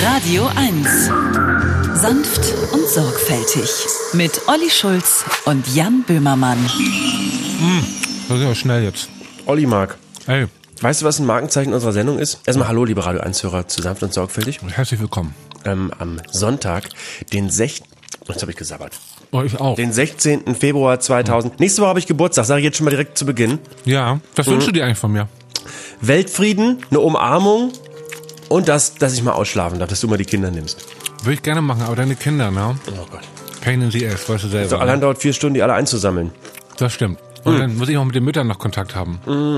Radio 1. Sanft und sorgfältig. Mit Olli Schulz und Jan Böhmermann. Das ist ja schnell jetzt. Olli Mark. Hey. Weißt du, was ein Markenzeichen unserer Sendung ist? Erstmal hallo, liebe Radio 1-Hörer zu Sanft und Sorgfältig. Herzlich willkommen. Am Sonntag, den 16. Jetzt habe ich gesabbert. Oh, ich auch. Den 16. Februar 2000. Nächste Woche habe ich Geburtstag, sage ich jetzt schon mal direkt zu Beginn. Ja, was wünschst du dir eigentlich von mir? Weltfrieden, eine Umarmung und dass ich mal ausschlafen darf, dass du mal die Kinder nimmst. Würde ich gerne machen, aber deine Kinder, ne? Oh Gott. Pain in the ass, weißt du selber. So, allein dauert 4 Stunden, die alle einzusammeln. Das stimmt. Und dann muss ich auch mit den Müttern noch Kontakt haben.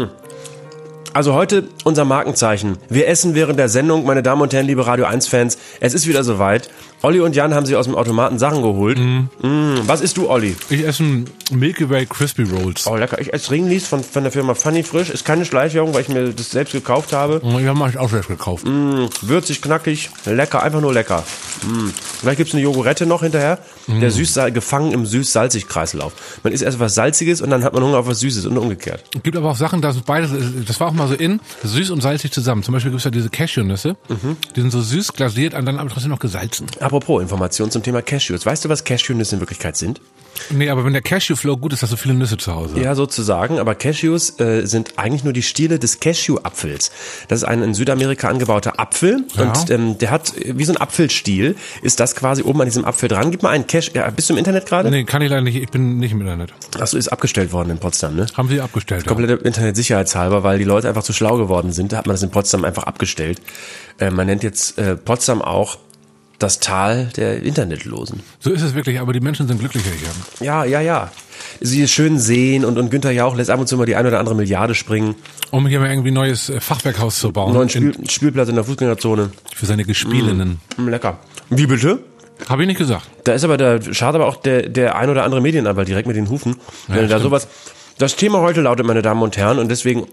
Also heute unser Markenzeichen. Wir essen während der Sendung, meine Damen und Herren, liebe Radio 1-Fans. Es ist wieder soweit. Olli und Jan haben sich aus dem Automaten Sachen geholt. Was isst du, Olli? Ich esse Milky Way Crispy Rolls. Oh, lecker. Ich esse Ringlies von der Firma Funny Frisch. Ist keine Schleichwerbung, weil ich mir das selbst gekauft habe. Ja, habe ich auch selbst gekauft. Würzig, knackig, lecker, einfach nur lecker. Vielleicht gibt's eine Jogurette noch hinterher. Der gefangen im süß-salzig-Kreislauf. Man isst erst was Salziges und dann hat man Hunger auf was Süßes und umgekehrt. Es gibt aber auch Sachen, das war auch mal so süß und salzig zusammen. Zum Beispiel gibt's ja diese Cashewnüsse. Die sind so süß glasiert und dann aber trotzdem noch gesalzen. Apropos Informationen zum Thema Cashews. Weißt du, was Cashewnüsse in Wirklichkeit sind? Nee, aber wenn der Cashewflow gut ist, hast du viele Nüsse zu Hause. Ja, sozusagen. Aber Cashews sind eigentlich nur die Stiele des Cashew-Apfels. Das ist ein in Südamerika angebauter Apfel. Ja. Und der hat, wie so ein Apfelstiel, ist das quasi oben an diesem Apfel dran. Gib mal einen bist du im Internet gerade? Nee, kann ich leider nicht. Ich bin nicht im Internet. Achso, ist abgestellt worden in Potsdam, ne? Haben sie abgestellt, ja. Komplett Internetsicherheitshalber, weil die Leute einfach zu schlau geworden sind. Da hat man das in Potsdam einfach abgestellt. Man nennt jetzt Potsdam auch das Tal der Internetlosen. So ist es wirklich, aber die Menschen sind glücklicher hier. Ja. Sie schön sehen und Günther Jauch lässt ab und zu mal die 1 oder andere Milliarde springen. Um hier mal irgendwie ein neues Fachwerkhaus zu bauen. Neuen Spielplatz in der Fußgängerzone. Für seine Gespielinnen. Lecker. Wie bitte? Habe ich nicht gesagt. Da ist aber schade aber auch der ein oder andere Medienanwalt direkt mit den Hufen. Ja, Wenn da stimmt. sowas. Das Thema heute lautet, meine Damen und Herren, und deswegen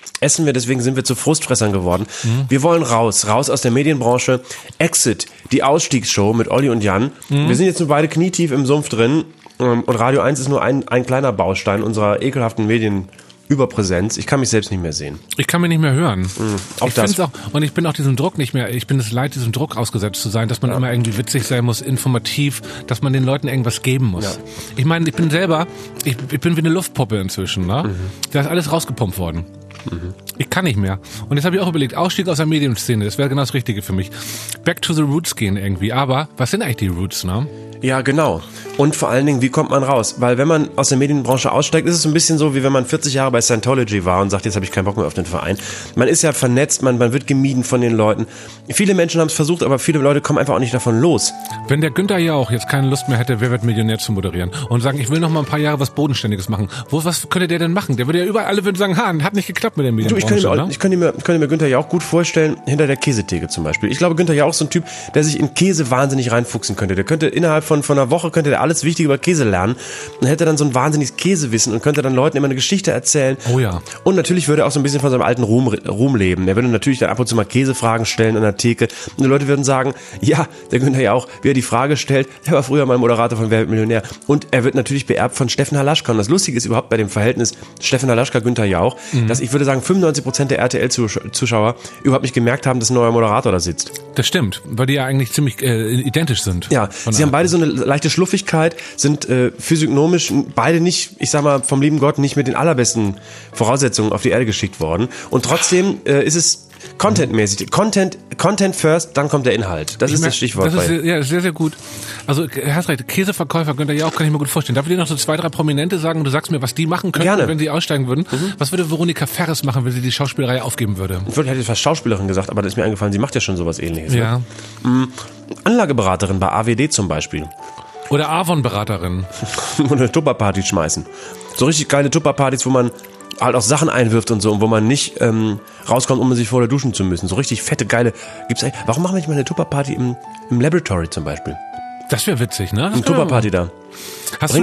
sind wir zu Frustfressern geworden. Wir wollen raus aus der Medienbranche. Exit, die Ausstiegsshow mit Olli und Jan. Wir sind jetzt nur beide knietief im Sumpf drin und Radio 1 ist nur ein kleiner Baustein unserer ekelhaften Medienüberpräsenz. Ich kann mich selbst nicht mehr sehen. Ich kann mich nicht mehr hören. Auch ich das. find's auch, und ich bin auch diesem Druck nicht mehr, ich bin es leid, diesem Druck ausgesetzt zu sein, dass man immer irgendwie witzig sein muss, informativ, dass man den Leuten irgendwas geben muss. Ja. Ich meine, ich bin selber, ich bin wie eine Luftpuppe inzwischen, ne? Da ist alles rausgepumpt worden. Ich kann nicht mehr. Und jetzt habe ich auch überlegt, Ausstieg aus der Medienszene, das wäre genau das Richtige für mich. Back to the roots gehen irgendwie. Aber was sind eigentlich die Roots, ne? Ja, genau. Und vor allen Dingen, wie kommt man raus? Weil wenn man aus der Medienbranche aussteigt, ist es ein bisschen so, wie wenn man 40 Jahre bei Scientology war und sagt, jetzt habe ich keinen Bock mehr auf den Verein. Man ist ja vernetzt, man wird gemieden von den Leuten. Viele Menschen haben es versucht, aber viele Leute kommen einfach auch nicht davon los. Wenn der Günther Jauch jetzt keine Lust mehr hätte, Wer wird Millionär zu moderieren und sagen, ich will noch mal ein paar Jahre was Bodenständiges machen. Was könnte der denn machen? Der würde ja überall, alle würden sagen, hat nicht geklappt mit der Medienbranche. Ich könnte mir Günther Jauch gut vorstellen, hinter der Käsetheke zum Beispiel. Ich glaube, Günther Jauch ist so ein Typ, der sich in Käse wahnsinnig reinfuchsen könnte. Der könnte innerhalb von einer Woche könnte der alles Wichtige über Käse lernen und hätte dann so ein wahnsinniges Käsewissen und könnte dann Leuten immer eine Geschichte erzählen. Oh ja. Und natürlich würde er auch so ein bisschen von seinem alten Ruhm leben. Er würde natürlich dann ab und zu mal Käsefragen stellen an der Theke. Und die Leute würden sagen, ja, der Günther Jauch, wie er die Frage stellt, er war früher mal Moderator von Wer wird Millionär. Und er wird natürlich beerbt von Steffen Halaschka. Und das Lustige ist überhaupt bei dem Verhältnis Steffen Halaschka, Günther Jauch, dass ich würde sagen, 95% der RTL-Zuschauer überhaupt nicht gemerkt haben, dass ein neuer Moderator da sitzt. Das stimmt, weil die ja eigentlich ziemlich identisch sind. Ja, sie haben beide so eine leichte Schluffigkeit, sind physiognomisch beide nicht, ich sag mal, vom lieben Gott nicht mit den allerbesten Voraussetzungen auf die Erde geschickt worden. Und trotzdem ist es contentmäßig. Content first, dann kommt der Inhalt. Das ist das Stichwort. Das ist sehr, sehr gut. Also, hast recht, Käseverkäufer Günther Jauch kann ich mir gut vorstellen. Darf ich dir noch so 2, 3 Prominente sagen und du sagst mir, was die machen könnten, Gerne. wenn sie aussteigen würden? Was würde Veronika Ferres machen, wenn sie die Schauspielerei aufgeben würde? Ich hätte jetzt fast Schauspielerin gesagt, aber das ist mir eingefallen, sie macht ja schon sowas Ähnliches. Ja. Ne? Anlageberaterin bei AWD zum Beispiel. Oder Avon-Beraterin. Und eine Tupperparty schmeißen. So richtig geile Tupperpartys, wo man halt auch Sachen einwirft und so, und wo man nicht rauskommt, um sich vorher duschen zu müssen. So richtig fette, geile. Warum machen wir nicht mal eine Tupperparty im Laboratory zum Beispiel? Das wäre witzig, ne? Eine Tupperparty da. Hast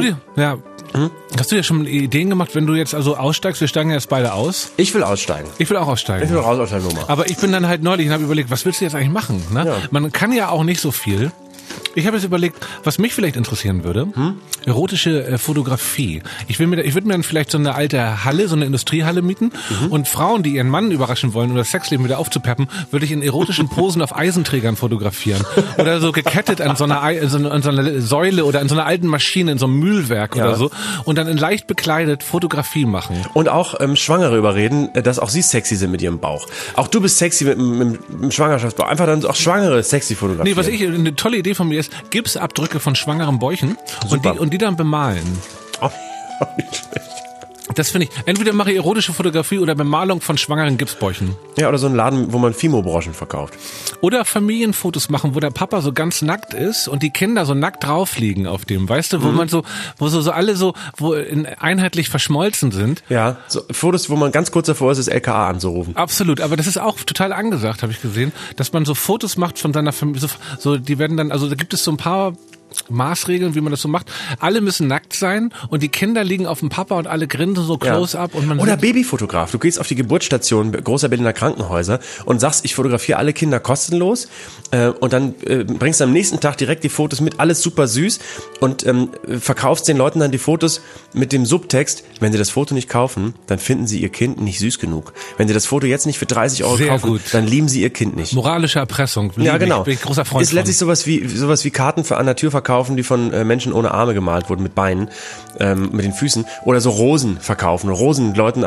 du dir schon Ideen gemacht, wenn du jetzt also aussteigst? Wir steigen jetzt beide aus. Ich will aussteigen. Ich will auch aussteigen. Ich will raus aus der Nummer. Aber ich bin dann halt neulich und habe überlegt, was willst du jetzt eigentlich machen? Ne? Ja. Man kann ja auch nicht so viel. Ich habe jetzt überlegt, was mich vielleicht interessieren würde, erotische Fotografie. Ich würde mir dann vielleicht so eine alte Halle, so eine Industriehalle mieten und Frauen, die ihren Mann überraschen wollen, um das Sexleben wieder aufzupeppen, würde ich in erotischen Posen auf Eisenträgern fotografieren. Oder so gekettet an so einer Säule oder an so einer alten Maschine, in so einem Mühlwerk oder so. Und dann in leicht bekleidet Fotografie machen. Und auch Schwangere überreden, dass auch sie sexy sind mit ihrem Bauch. Auch du bist sexy mit dem Schwangerschaftsbauch. Einfach dann auch Schwangere sexy fotografieren. Nee, was eine tolle Idee von mir ist, Gipsabdrücke von schwangeren Bäuchen und die dann bemalen. Oh, nicht schlecht. Das finde ich. Entweder mache ich erotische Fotografie oder Bemalung von schwangeren Gipsbäuchen. Ja, oder so ein Laden, wo man Fimo-Broschen verkauft. Oder Familienfotos machen, wo der Papa so ganz nackt ist und die Kinder so nackt drauf liegen auf dem, weißt du, wo alle einheitlich verschmolzen sind. Ja, so Fotos, wo man ganz kurz davor ist, das LKA anzurufen. Absolut, aber das ist auch total angesagt, habe ich gesehen, dass man so Fotos macht von seiner Familie, so die werden dann, also da gibt es so ein paar Maßregeln, wie man das so macht. Alle müssen nackt sein und die Kinder liegen auf dem Papa und alle grinsen so close up. Und man oder Babyfotograf. Du gehst auf die Geburtsstation großer Berliner Krankenhäuser und sagst, ich fotografiere alle Kinder kostenlos und dann bringst du am nächsten Tag direkt die Fotos mit, alles super süß und verkaufst den Leuten dann die Fotos mit dem Subtext, wenn sie das Foto nicht kaufen, dann finden sie ihr Kind nicht süß genug. Wenn sie das Foto jetzt nicht für 30 € kaufen, dann lieben sie ihr Kind nicht. Moralische Erpressung. Ja, genau. Bin ich großer Freund ist letztlich sowas wie Karten für an der Tür verkaufen, die von Menschen ohne Arme gemalt wurden, mit Beinen, mit den Füßen. Oder so Rosen verkaufen. Rosen Leuten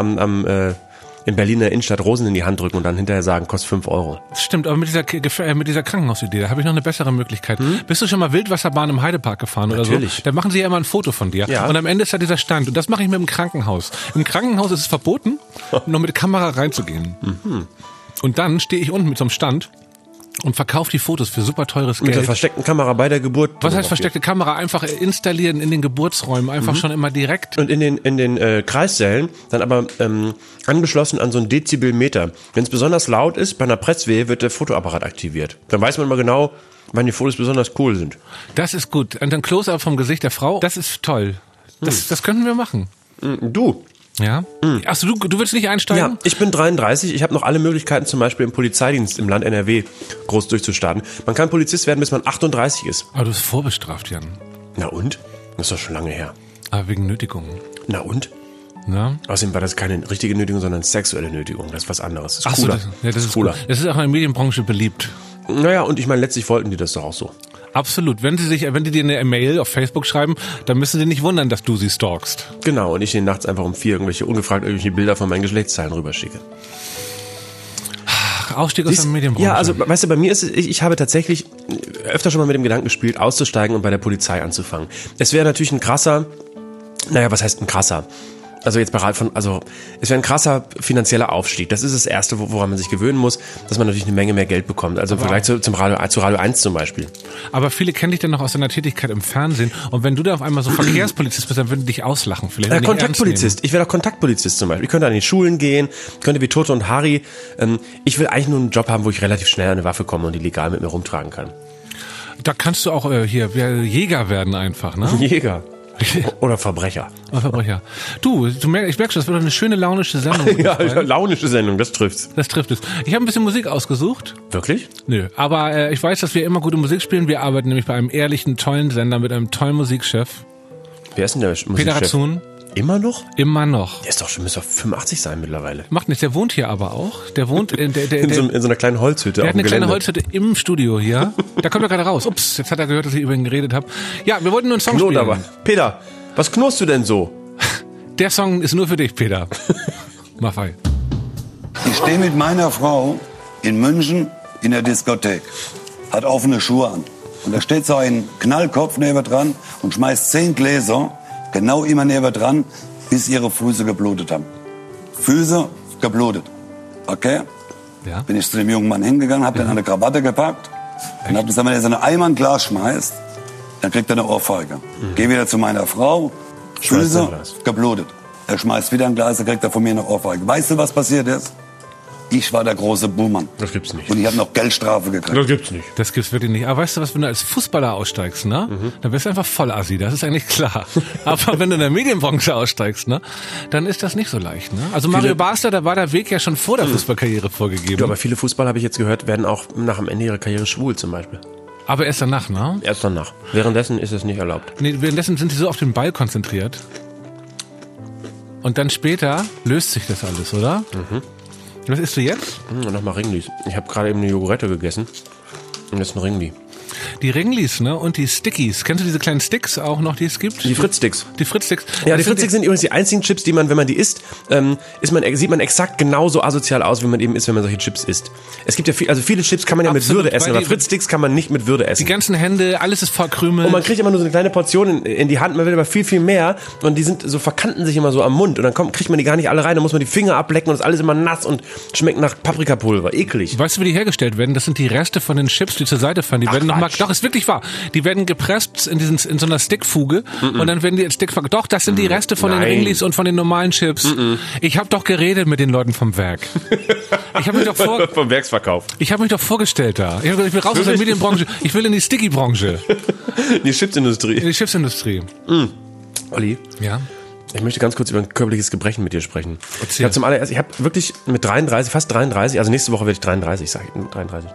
in Berliner Innenstadt Rosen in die Hand drücken und dann hinterher sagen, kostet 5 €. Stimmt, aber mit dieser Krankenhausidee, da habe ich noch eine bessere Möglichkeit. Bist du schon mal Wildwasserbahn im Heidepark gefahren oder Natürlich. so? Da machen sie ja immer ein Foto von dir. Ja. Und am Ende ist da dieser Stand. Und das mache ich mit dem Krankenhaus. Im Krankenhaus ist es verboten, noch mit Kamera reinzugehen. Und dann stehe ich unten mit so einem Stand und verkauft die Fotos für super teures Geld. Mit der versteckten Kamera bei der Geburt. Was heißt versteckte Kamera? Einfach installieren in den Geburtsräumen, einfach schon immer direkt. Und in den Kreissälen dann aber angeschlossen an so einen Dezibelmeter. Wenn es besonders laut ist, bei einer Presswehe wird der Fotoapparat aktiviert. Dann weiß man immer genau, wann die Fotos besonders cool sind. Das ist gut. Und dann Close-up vom Gesicht der Frau. Das ist toll. Das könnten wir machen. Du. Ja? Achso, du willst nicht einsteigen? Ja, ich bin 33, ich habe noch alle Möglichkeiten, zum Beispiel im Polizeidienst im Land NRW groß durchzustarten. Man kann Polizist werden, bis man 38 ist. Aber du bist vorbestraft, Jan. Na und? Das ist doch schon lange her. Aber wegen Nötigung. Na und? Ja? Außerdem war das keine richtige Nötigung, sondern sexuelle Nötigung. Das ist was anderes. Das ist Achso, cooler. das ist cooler. Das ist auch in der Medienbranche beliebt. Naja, und ich meine, letztlich wollten die das doch auch so. Absolut. Wenn die dir eine Mail auf Facebook schreiben, dann müssen sie nicht wundern, dass du sie stalkst. Genau, und ich denen nachts einfach um 4 irgendwelche Bilder von meinen Geschlechtsteilen rüberschicke. Ausstieg aus der Medienbranche. Ja, also weißt du, bei mir ist es, ich habe tatsächlich öfter schon mal mit dem Gedanken gespielt, auszusteigen und bei der Polizei anzufangen. Es wäre natürlich was heißt ein krasser? Also es wäre ein krasser finanzieller Aufstieg. Das ist das Erste, woran man sich gewöhnen muss, dass man natürlich eine Menge mehr Geld bekommt. Also im Vergleich zu Radio 1 zum Beispiel. Aber viele kennen dich dann noch aus deiner Tätigkeit im Fernsehen. Und wenn du da auf einmal so Verkehrspolizist bist, dann würden die dich auslachen. Vielleicht Kontaktpolizist. Ich wäre doch Kontaktpolizist zum Beispiel. Ich könnte an die Schulen gehen, könnte wie Toto und Harry. Ich will eigentlich nur einen Job haben, wo ich relativ schnell an eine Waffe komme und die legal mit mir rumtragen kann. Da kannst du auch Jäger werden einfach, ne? Jäger. Oder Verbrecher. Du, ich merke schon, das wird eine schöne launische Sendung. Ja, launische Sendung, das trifft's. Das trifft es. Ich habe ein bisschen Musik ausgesucht. Wirklich? Nö, aber ich weiß, dass wir immer gute Musik spielen. Wir arbeiten nämlich bei einem ehrlichen, tollen Sender mit einem tollen Musikchef. Wer ist denn der Musikchef? Peter Ratzun. Immer noch? Immer noch. Der ist doch schon, müsste doch 85 sein mittlerweile. Macht nichts, der wohnt hier aber auch. Der wohnt in so einer kleinen Holzhütte der auf dem hat eine Gelände. kleine Holzhütte im Studio hier. Da kommt er gerade raus. Ups, jetzt hat er gehört, dass ich über ihn geredet habe. Ja, wir wollten nur einen Song spielen. Aber. Peter, was knurrst du denn so? Der Song ist nur für dich, Peter. Mach weiter. Ich stehe mit meiner Frau in München in der Diskothek. Hat offene Schuhe an. Und da steht so ein Knallkopf neben dran und schmeißt 10 Gläser genau immer neben dran, bis ihre Füße geblutet haben. Füße geblutet. Okay? Ja. Bin ich zu dem jungen Mann hingegangen, hab den an eine Krawatte gepackt und hab gesagt, wenn er so eine Eimer ein Glas schmeißt, dann kriegt er eine Ohrfeige. Geh wieder zu meiner Frau, Füße geblutet. Er schmeißt wieder ein Glas, dann kriegt er von mir eine Ohrfeige. Weißt du, was passiert ist? Ich war der große Buhmann. Das gibt's nicht. Und ich habe noch Geldstrafe gekriegt. Das gibt's nicht. Das gibt's wirklich nicht. Aber weißt du was, wenn du als Fußballer aussteigst, ne? Dann bist du einfach voll assi, das ist eigentlich klar. Aber wenn du in der Medienbranche aussteigst, ne? Dann ist das nicht so leicht, ne? Also Mario Basler, da war der Weg ja schon vor der Fußballkarriere vorgegeben. Du, aber viele Fußballer, habe ich jetzt gehört, werden auch nach dem Ende ihrer Karriere schwul zum Beispiel. Aber erst danach, ne? Erst danach. Währenddessen ist es nicht erlaubt. Nee, währenddessen sind sie so auf den Ball konzentriert. Und dann später löst sich das alles, oder? Was isst du jetzt? Nochmal Ringlis. Ich habe gerade eben eine Jogurette gegessen. Und jetzt ein Ringli. Die Ringlis, ne? Und die Stickies. Kennst du diese kleinen Sticks auch noch, die es gibt? Die Fritz-Sticks. Die Fritz-Sticks. Ja, die Fritz-Sticks sind übrigens die einzigen Chips, die man, wenn man die isst, sieht man exakt genauso asozial aus, wie man eben ist, wenn man solche Chips isst. Es gibt ja viele Chips kann man ja mit Absolut, Würde essen, weil aber Fritz-Sticks kann man nicht mit Würde essen. Die ganzen Hände, alles ist voll Krümel. Und man kriegt immer nur so eine kleine Portion in die Hand, man will aber viel, viel mehr und die sind so, verkanten sich immer so am Mund und dann kriegt man die gar nicht alle rein, dann muss man die Finger ablecken und ist alles immer nass und schmeckt nach Paprikapulver. Eklig. Weißt du, wie die hergestellt werden? Das sind die Reste von den Chips, die zur Seite fallen. Die werden nochmal, doch, ist wirklich wahr. Die werden gepresst in so einer Stickfuge und dann werden die als Stick verkauft. Doch, das sind die Reste von den Ringlis und von den normalen Chips. Ich habe doch geredet mit den Leuten vom Werk. Ich habe mich doch vom Werksverkauf. Ich habe mich doch vorgestellt da. Ich will raus aus der Medienbranche. Ich will in die Sticky-Branche. In die Chipsindustrie. In die Chipsindustrie. Olli. Ja. Ich möchte ganz kurz über ein körperliches Gebrechen mit dir sprechen. Erzähl. Ich habe wirklich mit 33, fast 33, also nächste Woche werde ich 33, sage ich 33.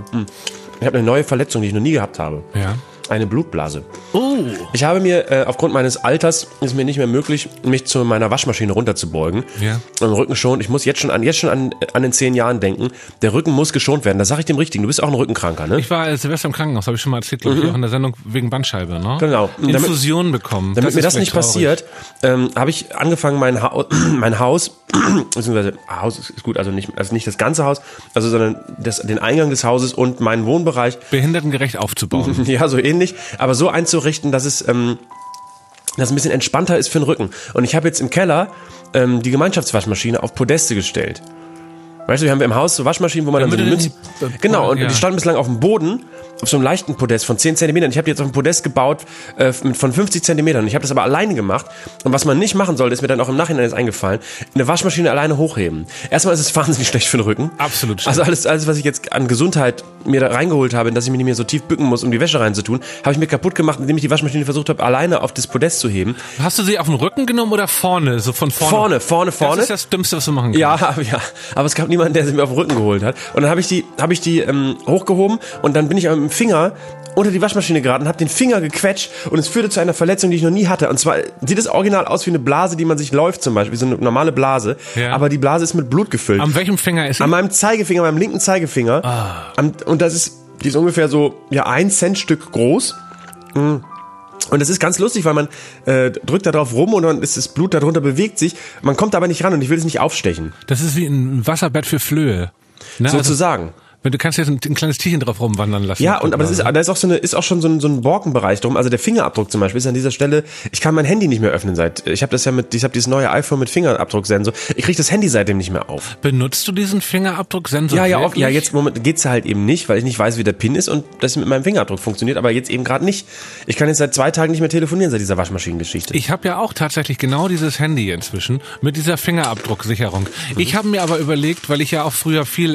Ich habe eine neue Verletzung, die ich noch nie gehabt habe. Ja. Eine Blutblase. Oh. Ich habe mir, aufgrund meines Alters, ist mir nicht mehr möglich, mich zu meiner Waschmaschine runterzubeugen. Ja. Im Rücken schon. Ich muss jetzt schon an den 10 Jahren denken. Der Rücken muss geschont werden. Das sage ich dem Richtigen. Du bist auch ein Rückenkranker, ne? Ich war Silvester im Krankenhaus, habe ich schon mal erzählt, glaube ich, auch in der Sendung wegen Bandscheibe, ne? Genau. Infusion bekommen. Damit mir das nicht traurig. passiert, habe ich angefangen, mein Haus, beziehungsweise Haus ist gut, also nicht das ganze Haus, also sondern den Eingang des Hauses und meinen Wohnbereich behindertengerecht aufzubauen. ja, so ähnlich, aber so einzurichten, dass es ein bisschen entspannter ist für den Rücken. Und ich habe jetzt im Keller die Gemeinschaftswaschmaschine auf Podeste gestellt. Weißt du, wir haben im Haus so Waschmaschinen, wo man dann so Münzen... Genau, und die standen bislang auf dem Boden, auf so einem leichten Podest von 10 Zentimetern. Ich habe die jetzt auf einem Podest gebaut von 50 Zentimetern. Ich habe das aber alleine gemacht. Und was man nicht machen sollte, ist mir dann auch im Nachhinein jetzt eingefallen, eine Waschmaschine alleine hochheben. Erstmal ist es wahnsinnig schlecht für den Rücken. Absolut schlecht. Also alles, was ich jetzt an Gesundheit mir da reingeholt habe, dass ich mich nicht mehr so tief bücken muss, um die Wäsche reinzutun, habe ich mir kaputt gemacht, indem ich die Waschmaschine versucht habe, alleine auf das Podest zu heben. Hast du sie auf den Rücken genommen oder vorne? So von vorne? Vorne. Das ist das Dümmste, was du machen kannst. Ja. Aber es gab niemanden, der sie mir auf den Rücken geholt hat. Und dann habe ich die hochgehoben und dann bin ich mit dem Finger unter die Waschmaschine geraten, habe den Finger gequetscht und es führte zu einer Verletzung, die ich noch nie hatte. Und zwar sieht es original aus wie eine Blase, die man sich läuft zum Beispiel, wie so eine normale Blase. Ja. Aber die Blase ist mit Blut gefüllt. An welchem Finger ist sie? An meinem Zeigefinger, meinem linken Zeigefinger. Und die ist ungefähr so 1 Centstück groß. Und das ist ganz lustig, weil man drückt da drauf rum und dann ist das Blut darunter, bewegt sich. Man kommt aber nicht ran und ich will es nicht aufstechen. Das ist wie ein Wasserbett für Flöhe. Ne? Sozusagen. Du kannst jetzt ein kleines Tierchen drauf rumwandern lassen. Ja, aber da ist auch schon so ein Borkenbereich drum. Also der Fingerabdruck zum Beispiel ist an dieser Stelle, ich kann mein Handy nicht mehr öffnen ich habe dieses neue iPhone mit Fingerabdrucksensor. Ich kriege das Handy seitdem nicht mehr auf. Benutzt du diesen Fingerabdrucksensor? Ja, jetzt im Moment geht's halt eben nicht, weil ich nicht weiß, wie der PIN ist und das mit meinem Fingerabdruck funktioniert, aber jetzt eben gerade nicht. Ich kann jetzt seit 2 Tagen nicht mehr telefonieren seit dieser Waschmaschinengeschichte. Ich habe ja auch tatsächlich genau dieses Handy inzwischen mit dieser Fingerabdrucksicherung. Ich habe mir aber überlegt, weil ich ja auch früher viel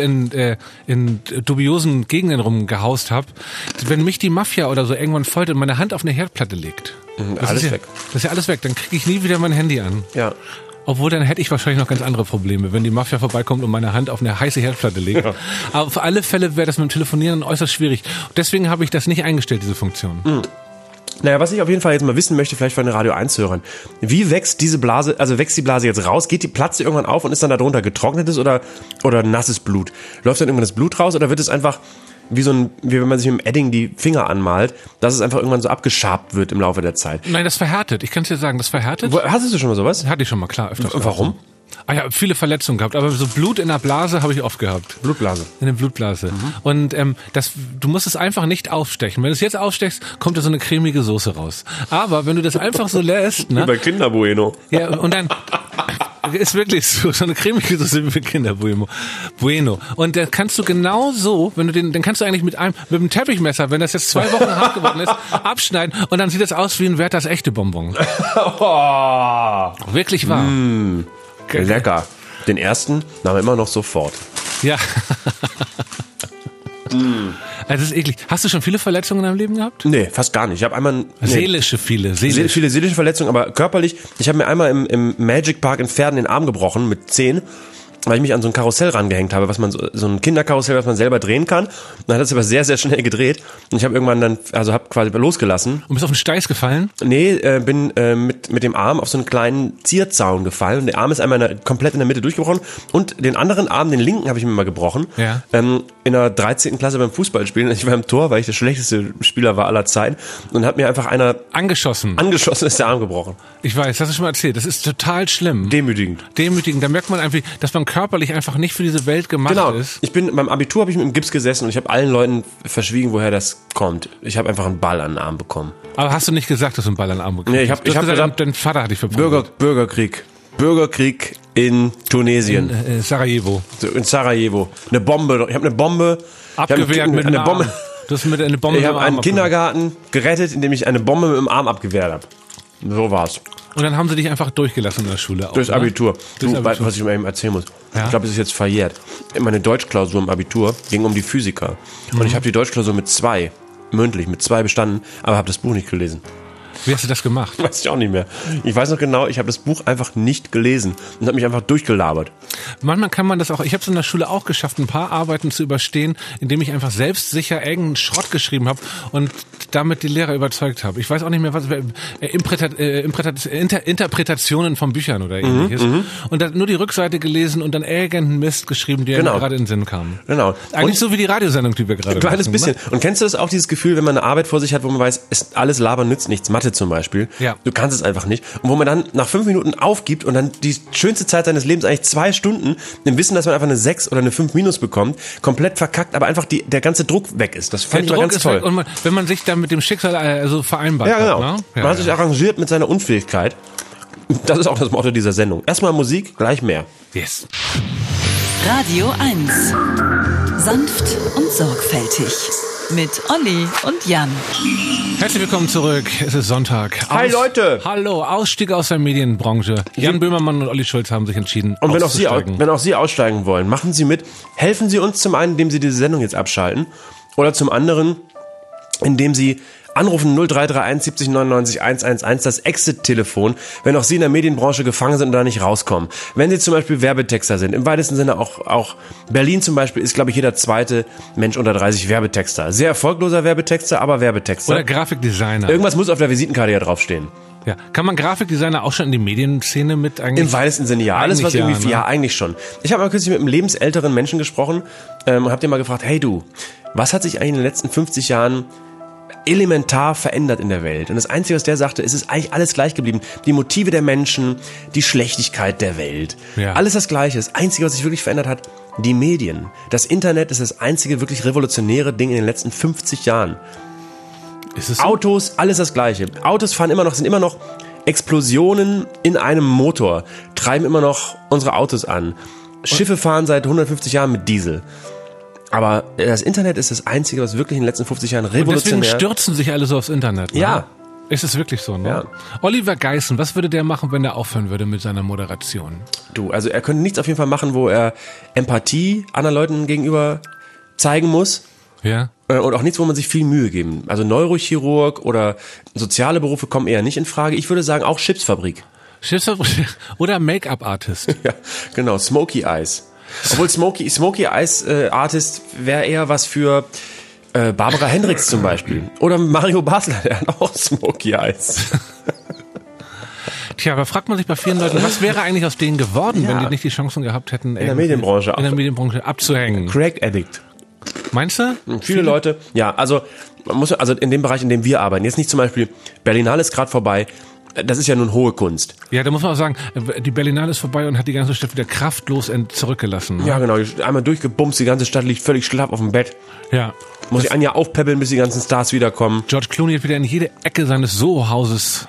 in dubiosen Gegenden rumgehaust habe, wenn mich die Mafia oder so irgendwann foltert und meine Hand auf eine Herdplatte legt. Alles weg. Das ist ja alles weg, dann kriege ich nie wieder mein Handy an. Ja. Obwohl, dann hätte ich wahrscheinlich noch ganz andere Probleme, wenn die Mafia vorbeikommt und meine Hand auf eine heiße Herdplatte legt. Ja. Aber auf alle Fälle wäre das mit dem Telefonieren äußerst schwierig. Deswegen habe ich das nicht eingestellt, diese Funktion. Naja, was ich auf jeden Fall jetzt mal wissen möchte, vielleicht von den Radio 1-Hörern, wie wächst die Blase jetzt raus? Platzt die irgendwann auf und ist dann darunter getrocknetes oder nasses Blut? Läuft dann irgendwann das Blut raus oder wird es einfach wie wenn man sich mit dem Edding die Finger anmalt, dass es einfach irgendwann so abgeschabt wird im Laufe der Zeit? Nein, das verhärtet. Ich kann es dir sagen, das verhärtet. Hast du schon mal sowas? Hatte ich schon mal, klar. Öfters. Warum? Ich habe viele Verletzungen gehabt, aber so Blut in der Blase habe ich oft gehabt. Blutblase. In der Blutblase. Und du musst es einfach nicht aufstechen. Wenn du es jetzt aufstechst, kommt da so eine cremige Soße raus. Aber wenn du das einfach so lässt, ne? Wie bei Kinder Bueno. Ja, und dann ist wirklich so eine cremige Soße wie bei Kinder Bueno. Und dann kannst du genau so, dann kannst du eigentlich mit einem Teppichmesser, wenn das jetzt 2 Wochen hart geworden ist, abschneiden und dann sieht das aus wie ein Werthers echte Bonbon. Wirklich wahr. Lecker. Den ersten nahm er immer noch sofort. Ja. Also das ist eklig. Hast du schon viele Verletzungen in deinem Leben gehabt? Nee, fast gar nicht. Ich habe einmal... Viele seelische Verletzungen, aber körperlich. Ich habe mir einmal im Magic Park in Pferden den Arm gebrochen mit 10. weil ich mich an so ein Karussell rangehängt habe, was man so ein Kinderkarussell, was man selber drehen kann. Dann hat es aber sehr, sehr schnell gedreht und ich habe irgendwann dann, also habe quasi losgelassen. Und bist auf den Steiß gefallen? Nee, bin mit dem Arm auf so einen kleinen Zierzaun gefallen und der Arm ist einmal komplett in der Mitte durchgebrochen und den anderen Arm, den linken, habe ich mir mal gebrochen. Ja. In der 13. Klasse beim Fußballspielen. Ich war im Tor, weil ich der schlechteste Spieler war aller Zeiten und hat mir einfach einer Angeschossen, ist der Arm gebrochen. Ich weiß, das hast du schon mal erzählt. Das ist total schlimm. Demütigend. Da merkt man einfach, dass man körperlich einfach nicht für diese Welt gemacht ist. Beim Abitur habe ich mit dem Gips gesessen und ich habe allen Leuten verschwiegen, woher das kommt. Ich habe einfach einen Ball an den Arm bekommen. Aber hast du nicht gesagt, dass du einen Ball an den Arm bekommst? Nee, ich hab gesagt, dein Vater hat dich verprügelt. Bürgerkrieg in Tunesien. In Sarajevo. In Sarajevo. Eine Bombe. Ich habe eine Bombe. Abgewehrt mit einer Bombe. Du hast mit einer Bombe Ich habe einen Kindergarten gerettet, indem ich eine Bombe mit dem Arm abgewehrt habe. So war's. Und dann haben sie dich einfach durchgelassen in der Schule. Durchs Abitur. Weißt, was ich mal eben erzählen muss. Ja? Ich glaube, es ist jetzt verjährt. Meine Deutschklausur im Abitur ging um die Physiker. Und ich habe die Deutschklausur mündlich mit 2 bestanden, aber habe das Buch nicht gelesen. Wie hast du das gemacht? Weiß ich auch nicht mehr. Ich weiß noch genau, ich habe das Buch einfach nicht gelesen und habe mich einfach durchgelabert. Manchmal kann man das auch, ich habe es in der Schule auch geschafft, ein paar Arbeiten zu überstehen, indem ich einfach selbstsicher irgendeinen Schrott geschrieben habe und damit die Lehrer überzeugt habe. Ich weiß auch nicht mehr, was Interpretationen von Büchern oder ähnliches. Und dann nur die Rückseite gelesen und dann irgendeinen Mist geschrieben, der mir gerade in den Sinn kam. Genau. Eigentlich so wie die Radiosendung, die wir gerade machen. Ein kleines bisschen. Ne? Und kennst du das auch, dieses Gefühl, wenn man eine Arbeit vor sich hat, wo man weiß, alles Labern nützt nichts, Mathe zum Beispiel. Ja. Du kannst es einfach nicht. Und wo man dann nach 5 Minuten aufgibt und dann die schönste Zeit seines Lebens, eigentlich 2 Stunden, im Wissen, dass man einfach eine 6 oder eine 5 minus bekommt, komplett verkackt, aber einfach der ganze Druck weg ist. Das fand ich mal ganz toll. Und wenn man sich dann mit dem Schicksal so vereinbart hat. Genau. Ne? Man hat sich arrangiert mit seiner Unfähigkeit. Das ist auch das Motto dieser Sendung. Erstmal Musik, gleich mehr. Yes. Radio 1. Sanft und sorgfältig. Mit Olli und Jan. Herzlich willkommen zurück. Es ist Sonntag. Hi Leute! Hallo, Ausstieg aus der Medienbranche. Jan Böhmermann und Olli Schulz haben sich entschieden, und wenn auch Sie aussteigen wollen, machen Sie mit. Helfen Sie uns zum einen, indem Sie diese Sendung jetzt abschalten. Oder zum anderen, indem Sie anrufen 0331 70 99 111, das Exit-Telefon, wenn auch Sie in der Medienbranche gefangen sind und da nicht rauskommen. Wenn Sie zum Beispiel Werbetexter sind, im weitesten Sinne auch Berlin zum Beispiel ist, glaube ich, jeder zweite Mensch unter 30 Werbetexter. Sehr erfolgloser Werbetexter, aber Werbetexter. Oder Grafikdesigner. Irgendwas muss auf der Visitenkarte ja draufstehen. Ja. Kann man Grafikdesigner auch schon in die Medienszene mit eigentlich? Im weitesten Sinne ja. Alles, was irgendwie, ja, eigentlich schon. Ich habe mal kürzlich mit einem lebensälteren Menschen gesprochen und habe den mal gefragt, hey du, was hat sich eigentlich in den letzten 50 Jahren elementar verändert in der Welt? Und das Einzige, was der sagte, ist, es ist eigentlich alles gleich geblieben. Die Motive der Menschen, die Schlechtigkeit der Welt. Ja. Alles das Gleiche. Das Einzige, was sich wirklich verändert hat, die Medien. Das Internet ist das einzige wirklich revolutionäre Ding in den letzten 50 Jahren. Ist es so? Autos, alles das Gleiche. Autos sind immer noch Explosionen in einem Motor, treiben immer noch unsere Autos an. Schiffe fahren seit 150 Jahren mit Diesel. Aber das Internet ist das Einzige, was wirklich in den letzten 50 Jahren revolutionär... Und deswegen stürzen sich alle so aufs Internet. Ne? Ja. Ist es wirklich so, ne? Ja. Oliver Geissen, was würde der machen, wenn er aufhören würde mit seiner Moderation? Du, also er könnte nichts auf jeden Fall machen, wo er Empathie anderen Leuten gegenüber zeigen muss. Ja. Und auch nichts, wo man sich viel Mühe geben. Also Neurochirurg oder soziale Berufe kommen eher nicht in Frage. Ich würde sagen, auch Chipsfabrik. Chipsfabrik oder Make-up-Artist. Ja, genau, Smoky Eyes. Obwohl Smoky Eyes Artist wäre eher was für Barbara Hendricks zum Beispiel. Oder Mario Basler, der hat auch Smoky Eyes. Tja, aber fragt man sich bei vielen Leuten, was wäre eigentlich aus denen geworden, wenn die nicht die Chancen gehabt hätten, in der Medienbranche abzuhängen? Crack Addict. Meinst du? Viele Leute, ja, also in dem Bereich, in dem wir arbeiten, jetzt nicht zum Beispiel, Berlinale ist gerade vorbei, das ist ja nun hohe Kunst. Ja, da muss man auch sagen, die Berlinale ist vorbei und hat die ganze Stadt wieder kraftlos zurückgelassen. Ne? Ja, genau, einmal durchgebumst, die ganze Stadt liegt völlig schlaff auf dem Bett. Ja. Muss ich ein Jahr aufpäppeln, bis die ganzen Stars wiederkommen. George Clooney hat wieder in jede Ecke seines Soho-Hauses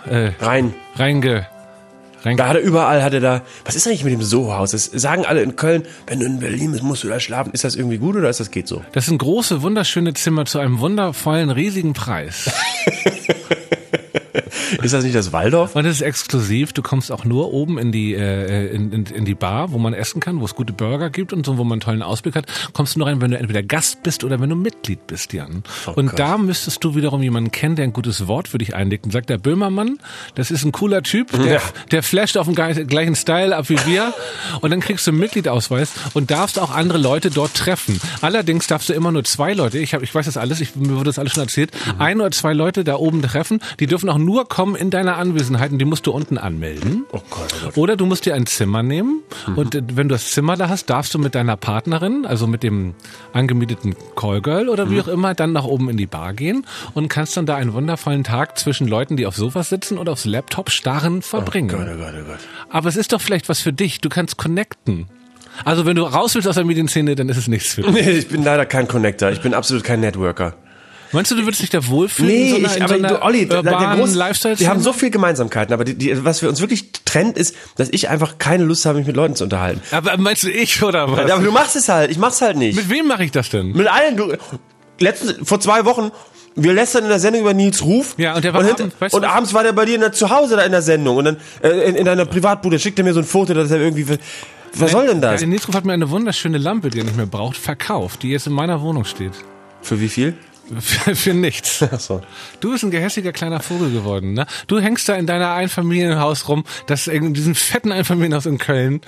Da hat er da, was ist eigentlich mit dem Soho-Haus? Das sagen alle in Köln, wenn du in Berlin bist, musst du da schlafen. Ist das irgendwie gut oder geht so? Das sind große, wunderschöne Zimmer zu einem wundervollen, riesigen Preis. Ist das nicht das Waldorf? Und es ist exklusiv. Du kommst auch nur oben in die in die Bar, wo man essen kann, wo es gute Burger gibt und so, wo man einen tollen Ausblick hat. Kommst du nur rein, wenn du entweder Gast bist oder wenn du Mitglied bist, Jan. Und Gott. da müsstest du wiederum jemanden kennen, der ein gutes Wort für dich einlegt. Und sagt der Böhmermann, das ist ein cooler Typ, der flasht auf dem gleichen Style ab wie wir. Und dann kriegst du einen Mitgliedausweis und darfst auch andere Leute dort treffen. Allerdings darfst du immer nur 2 Leute, ich weiß das alles, mir wurde das alles schon erzählt, 1 oder 2 Leute da oben treffen, die dürfen auch nur kommen in deiner Anwesenheit und die musst du unten anmelden. Oh Gott, oh Gott. Oder du musst dir ein Zimmer nehmen und wenn du das Zimmer da hast, darfst du mit deiner Partnerin, also mit dem angemieteten Callgirl oder wie auch immer, dann nach oben in die Bar gehen und kannst dann da einen wundervollen Tag zwischen Leuten, die auf Sofas sitzen und aufs Laptop starren, verbringen. Oh Gott, oh Gott, oh Gott. Aber es ist doch vielleicht was für dich, du kannst connecten. Also wenn du raus willst aus der Medienszene, dann ist es nichts für dich. Nee, ich bin leider kein Connector. Ich bin absolut kein Networker. Meinst du, du würdest dich da wohlfühlen? Nee, in so einer Olli, urbanen Lifestyle? wir haben so viel Gemeinsamkeiten, aber was wir uns wirklich trennt, ist, dass ich einfach keine Lust habe, mich mit Leuten zu unterhalten. Aber meinst du ich oder was? Ja, aber du machst es halt, ich mach's halt nicht. Mit wem mache ich das denn? Mit allen, vor 2 Wochen, wir lästern in der Sendung über Nils Ruf. Ja, und der war abends war der bei dir zu Hause da in der Sendung und dann in deiner Privatbude schickt er mir so ein Foto, dass er irgendwie, was soll denn das? Der Nils Ruf hat mir eine wunderschöne Lampe, die er nicht mehr braucht, verkauft, die jetzt in meiner Wohnung steht. Für wie viel? Für nichts. Ach so. Du bist ein gehässiger kleiner Vogel geworden, ne? Du hängst da in deiner Einfamilienhaus rum, in diesem fetten Einfamilienhaus in Köln.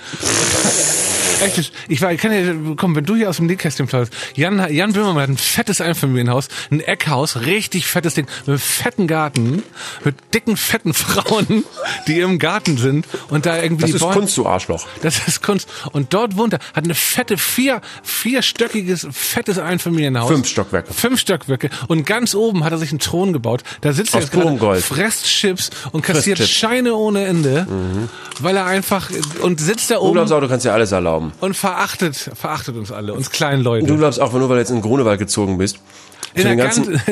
Echt, komm, wenn du hier aus dem Nähkästchen plauderst. Jan Böhmermann hat ein fettes Einfamilienhaus, ein Eckhaus, richtig fettes Ding, mit einem fetten Garten, mit dicken, fetten Frauen, die im Garten sind und da irgendwie. Das ist Kunst, du Arschloch. Das ist Kunst. Und dort wohnt er, hat eine fette, vierstöckiges, fettes Einfamilienhaus. 5 Stockwerke. 5 Stockwerke. Und ganz oben hat er sich einen Thron gebaut. Da sitzt er aus purem Gold. Fresst Chips und kassiert Scheine ohne Ende, weil er einfach, und sitzt da oben. Du glaubst auch, du kannst dir alles erlauben. Und verachtet uns alle, uns kleinen Leute. Du glaubst auch, nur weil du jetzt in Grunewald gezogen bist, zu den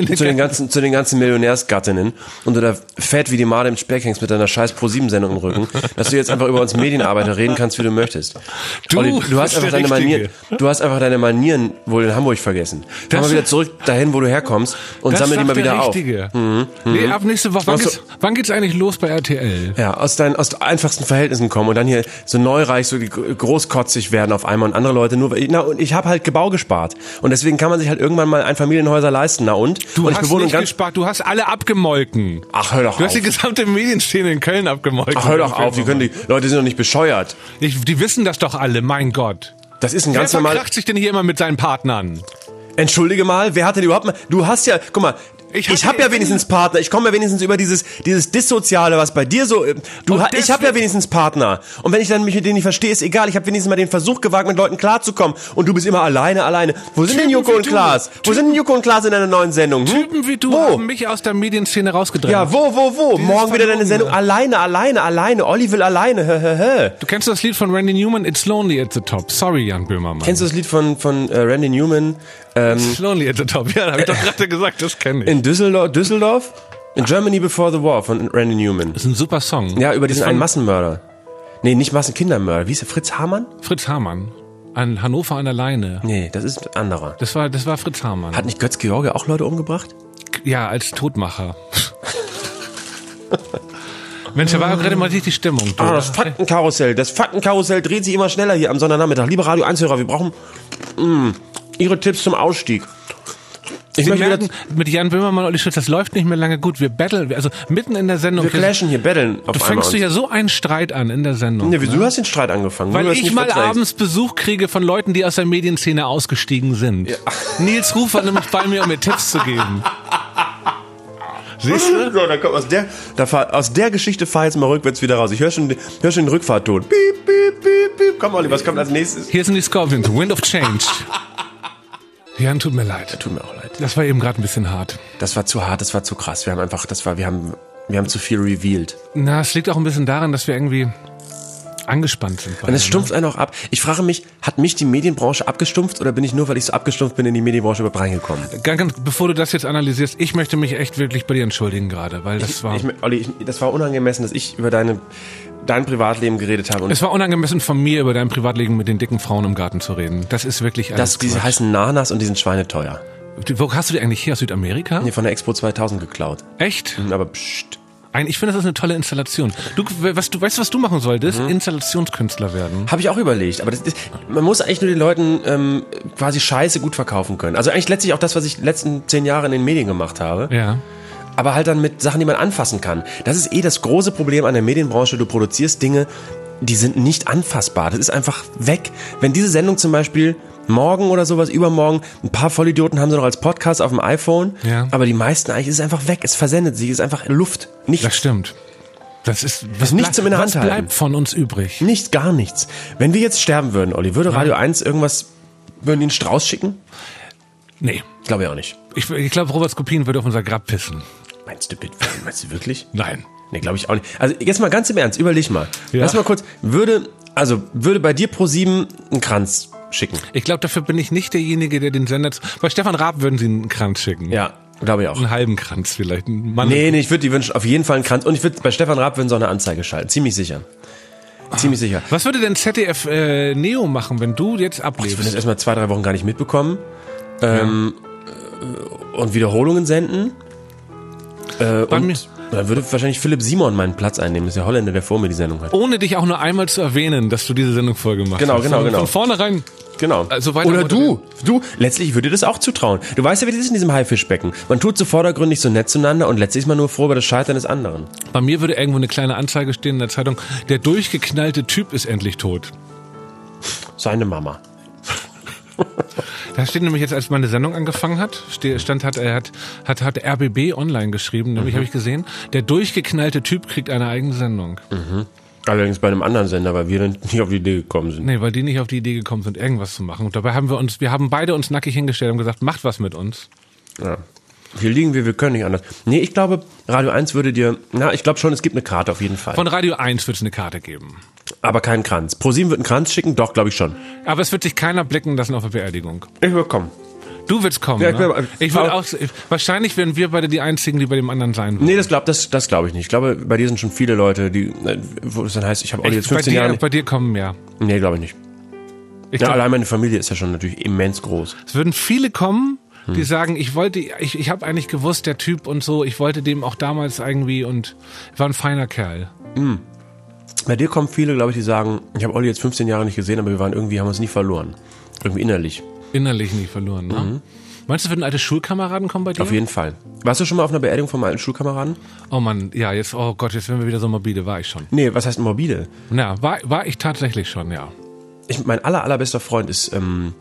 ganzen Millionärsgattinnen und du da fett wie die Made im Speck hängst mit deiner scheiß Pro7-Sendung im Rücken, dass du jetzt einfach über uns Medienarbeiter reden kannst, wie du möchtest. Olli, du hast einfach deine Manieren wohl in Hamburg vergessen. Komm mal wieder zurück dahin, wo du herkommst und sammel die mal wieder auf. Nee, ab nächste Woche. Wann geht's eigentlich los bei RTL? Ja, aus einfachsten Verhältnissen kommen und dann hier so neureich, so großkotzig werden auf einmal und andere Leute nur, und ich habe halt Gebau gespart und deswegen kann man sich halt irgendwann mal Einfamilienhäuser leisten, na und? Du hast nicht gespart, du hast alle abgemolken. Ach, hör doch auf. Du hast die gesamte Medienszene in Köln abgemolken. Ach, hör doch auf, die Leute sind doch nicht bescheuert. Die wissen das doch alle, mein Gott. Das ist ein ganz normal. Wer verkracht sich denn hier immer mit seinen Partnern? Entschuldige mal, wer hat denn überhaupt mal, du hast ja, guck mal, ich habe ja wenigstens Partner. Ich komme ja wenigstens über dieses Dissoziale, was bei dir so. Ich habe ja wenigstens Partner. Und wenn ich dann mich mit denen nicht verstehe, ist egal. Ich habe wenigstens mal den Versuch gewagt, mit Leuten klarzukommen. Und du bist immer alleine. Wo sind denn Joko und Klaas? Wo sind denn Joko und Klaas in deiner neuen Sendung? Typen wie du haben mich aus der Medienszene rausgedrängt. Ja, wo? Morgen wieder deine Sendung. Alleine. Olli will alleine. Du kennst das Lied von Randy Newman? It's lonely at the top. Sorry, Jan Böhmermann. Kennst du das Lied von Randy Newman? It's lonely at the top. Ja, habe ich doch gerade gesagt. Das kenne ich. In Düsseldorf? In Germany Before the War von Randy Newman. Das ist ein super Song. Ja, über diesen einen Massenmörder. Nee, nicht Massenkindermörder. Wie ist der? Fritz Hamann? Fritz Hamann. An Hannover an der Leine. Nee, das ist ein anderer. Das war Fritz Hamann. Hat nicht Götz-George auch Leute umgebracht? Ja, als Todmacher. Mensch, da war gerade mal richtig Stimmung. Das Faktenkarussell. Das Faktenkarussell dreht sich immer schneller hier am Sonntagnachmittag. Liebe Radio 1-Hörer, wir brauchen Ihre Tipps zum Ausstieg. Sie merken, mit Jan Böhmermann und Olli Schulz, das läuft nicht mehr lange gut. Wir battlen, also mitten in der Sendung. Wir clashen hier, battlen auf einmal. Du fängst ja so einen Streit an in der Sendung. Nee, du hast den Streit angefangen. Weil ich mal abends Besuch kriege von Leuten, die aus der Medienszene ausgestiegen sind. Ja. Nils Ruf war nämlich bei mir, um mir Tipps zu geben. Siehst du? So, dann kommt aus der Geschichte fahr jetzt mal rückwärts wieder raus. Ich höre schon den Rückfahrton. Piep, piep, piep, piep. Komm, Olli, was kommt als nächstes? Hier sind die Scorpions, Wind of Change. Jan, tut mir leid. Tut mir auch leid. Das war eben gerade ein bisschen hart. Das war zu hart, das war zu krass. Wir haben zu viel revealed. Na, es liegt auch ein bisschen daran, dass wir irgendwie angespannt sind. Und es stumpft einen auch ab. Ich frage mich, hat mich die Medienbranche abgestumpft oder bin ich nur, weil ich so abgestumpft bin, in die Medienbranche überhaupt reingekommen? Ganz, bevor du das jetzt analysierst, ich möchte mich echt wirklich bei dir entschuldigen gerade, weil das war... Olli, das war unangemessen, dass ich über dein Privatleben geredet habe. Und es war unangemessen von mir, über dein Privatleben mit den dicken Frauen im Garten zu reden. Das ist wirklich alles Die heißen Nanas und die sind schweineteuer. Wo hast du die eigentlich her? Aus Südamerika? Nee, von der Expo 2000 geklaut. Echt? Aber pst. Ich finde, das ist eine tolle Installation. Weißt du, was du machen solltest? Installationskünstler werden. Habe ich auch überlegt, aber man muss eigentlich nur den Leuten quasi Scheiße gut verkaufen können. Also eigentlich letztlich auch das, was ich die letzten 10 Jahre in den Medien gemacht habe. Ja. Aber halt dann mit Sachen, die man anfassen kann. Das ist das große Problem an der Medienbranche. Du produzierst Dinge, die sind nicht anfassbar. Das ist einfach weg. Wenn diese Sendung zum Beispiel morgen oder sowas, übermorgen, ein paar Vollidioten haben sie noch als Podcast auf dem iPhone, aber die meisten eigentlich ist es einfach weg. Es versendet sich, es ist einfach Luft. Nichts. Das stimmt. Das ist nichts zum in der Hand halten. Was bleibt von uns übrig? Nichts, gar nichts. Wenn wir jetzt sterben würden, Olli, würde Radio 1 würden die einen Strauß schicken? Nee. Glaube ich auch nicht. Ich glaube, Robert Skopin würde auf unser Grab pissen. Meinst du wirklich? Nein. Nee, glaube ich auch nicht. Also jetzt mal ganz im Ernst, überleg mal. Ja. Lass mal kurz, würde bei dir ProSieben einen Kranz schicken? Ich glaube, dafür bin ich nicht derjenige, der den Sender... Bei Stefan Raab würden sie einen Kranz schicken. Ja, glaube ich auch. Einen halben Kranz vielleicht. Nee, ich würde die wünschen auf jeden Fall einen Kranz. Und bei Stefan Raab würden sie auch eine Anzeige schalten. Ziemlich sicher. Ziemlich sicher. Was würde denn ZDF Neo machen, wenn du jetzt ablebst? Ich würde das erstmal 2-3 Wochen gar nicht mitbekommen. Und Wiederholungen senden. Dann würde wahrscheinlich Philipp Simon meinen Platz einnehmen. Das ist der Holländer, der vor mir die Sendung hat. Ohne dich auch nur einmal zu erwähnen, dass du diese Sendung vorgemacht hast. Genau. Von vornherein. Genau. Oder du. Letztlich würde dir das auch zutrauen. Du weißt ja, wie das ist in diesem Haifischbecken. Man tut so vordergründig so nett zueinander und letztlich ist man nur froh über das Scheitern des anderen. Bei mir würde irgendwo eine kleine Anzeige stehen in der Zeitung, der durchgeknallte Typ ist endlich tot. Seine Mama. Da steht nämlich jetzt, als meine Sendung angefangen hat, hat RBB online geschrieben, nämlich habe ich gesehen, der durchgeknallte Typ kriegt eine eigene Sendung. Mhm. Allerdings bei einem anderen Sender, weil wir dann nicht auf die Idee gekommen sind. Nee, weil die nicht auf die Idee gekommen sind, irgendwas zu machen. Und dabei haben wir haben beide uns nackig hingestellt und gesagt, macht was mit uns. Ja. Hier liegen wir können nicht anders. Nee, ich glaube, Radio 1 würde dir, ich glaube schon, es gibt eine Karte auf jeden Fall. Von Radio 1 wird es eine Karte geben. Aber keinen Kranz. ProSieben wird einen Kranz schicken? Doch, glaube ich schon. Aber es wird sich keiner blicken lassen auf eine Beerdigung. Ich würde kommen. Du willst kommen, ja, ne? Ich würde auch, wahrscheinlich wären wir beide die Einzigen, die bei dem anderen sein würden. Nee, das glaube ich nicht. Ich glaube, bei dir sind schon viele Leute, wo es dann heißt, ich habe Olli jetzt 15 Jahre... Bei dir kommen mehr. Nee, glaube ich nicht. Allein meine Familie ist ja schon natürlich immens groß. Es würden viele kommen, die sagen, ich habe eigentlich gewusst, der Typ und so, ich wollte dem auch damals irgendwie und war ein feiner Kerl. Mhm. Bei dir kommen viele, glaube ich, die sagen, ich habe Olli jetzt 15 Jahre nicht gesehen, aber haben uns nie verloren. Irgendwie innerlich. Innerlich nie verloren, ne? Mhm. Meinst du, würden alte Schulkameraden kommen bei dir? Auf jeden Fall. Warst du schon mal auf einer Beerdigung von einem alten Schulkameraden? Oh Mann, ja, jetzt werden wir wieder so morbide, war ich schon. Nee, was heißt morbide? Ja, war ich tatsächlich schon, ja. Mein allerbester Freund ist,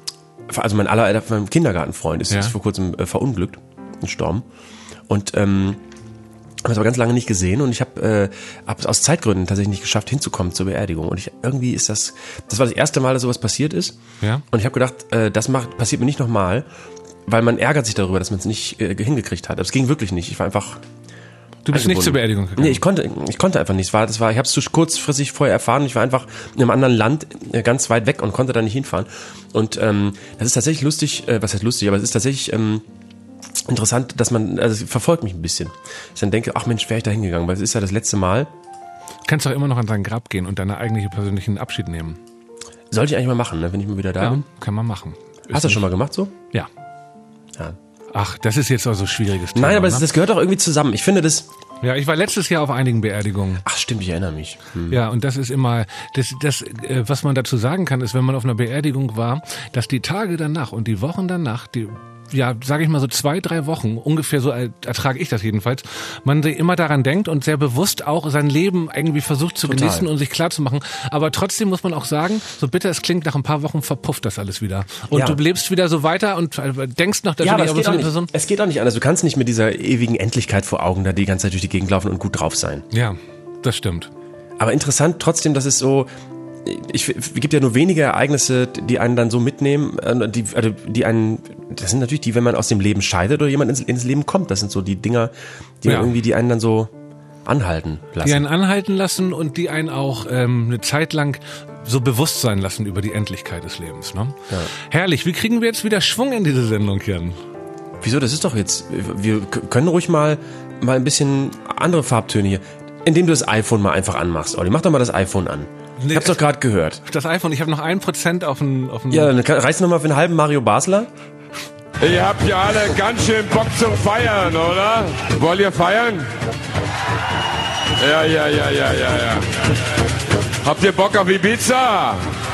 mein Kindergartenfreund ist vor kurzem verunglückt, gestorben. Und, habe es aber ganz lange nicht gesehen und ich habe es aus Zeitgründen tatsächlich nicht geschafft, hinzukommen zur Beerdigung. Und irgendwie ist das war das erste Mal, dass sowas passiert ist. Ja. Und ich habe gedacht, passiert mir nicht nochmal, weil man ärgert sich darüber, dass man es nicht hingekriegt hat. Aber es ging wirklich nicht. Ich war einfach... Du bist nicht zur Beerdigung gegangen? Nee, ich konnte einfach nicht. Ich habe es zu kurzfristig vorher erfahren. Ich war einfach in einem anderen Land, ganz weit weg und konnte da nicht hinfahren. Und das ist tatsächlich lustig, was heißt lustig, aber es ist tatsächlich... interessant, dass es verfolgt mich ein bisschen. Ich dann denke, ach Mensch, wäre ich da hingegangen, weil es ist ja das letzte Mal. Du kannst doch immer noch an sein Grab gehen und deinen eigentlichen persönlichen Abschied nehmen. Sollte ich eigentlich mal machen, ne, wenn ich mal wieder da bin? Kann man machen. Hast du das schon mal gemacht so? Ja. Ach, das ist jetzt auch so ein schwieriges Thema. Nein, aber das gehört doch irgendwie zusammen. Ich finde das... Ja, ich war letztes Jahr auf einigen Beerdigungen. Ach stimmt, ich erinnere mich. Ja, und das ist immer, was man dazu sagen kann, ist, wenn man auf einer Beerdigung war, dass die Tage danach und die Wochen danach, sage ich mal so 2-3 Wochen, ungefähr so ertrage ich das jedenfalls, man sich immer daran denkt und sehr bewusst auch sein Leben irgendwie versucht zu genießen und sich klar zu machen. Aber trotzdem muss man auch sagen, so bitter es klingt, nach ein paar Wochen verpufft das alles wieder. Und du lebst wieder so weiter und denkst noch, dass es geht auch nicht anders. Du kannst nicht mit dieser ewigen Endlichkeit vor Augen da die ganze Zeit durch die Gegend laufen und gut drauf sein. Ja, das stimmt. Aber interessant trotzdem, dass es so... Es gibt ja nur wenige Ereignisse, die einen dann so mitnehmen, das sind natürlich die, wenn man aus dem Leben scheidet oder jemand ins Leben kommt. Das sind so die Dinger, die einen dann so anhalten lassen. Die einen anhalten lassen und die einen auch eine Zeit lang so bewusst sein lassen über die Endlichkeit des Lebens. Ne? Ja. Herrlich, wie kriegen wir jetzt wieder Schwung in diese Sendung, Jan? Wieso, das ist doch jetzt, wir können ruhig mal ein bisschen andere Farbtöne hier, indem du das iPhone mal einfach anmachst. Olli, mach doch mal das iPhone an. Ich hab's doch gerade gehört. Das iPhone, ich habe noch 1% auf dem... Ja, dann reißt du noch mal für einen halben Mario Basler? Ihr habt ja alle ganz schön Bock zum Feiern, oder? Wollt ihr feiern? Ja. Habt ihr Bock auf Ibiza?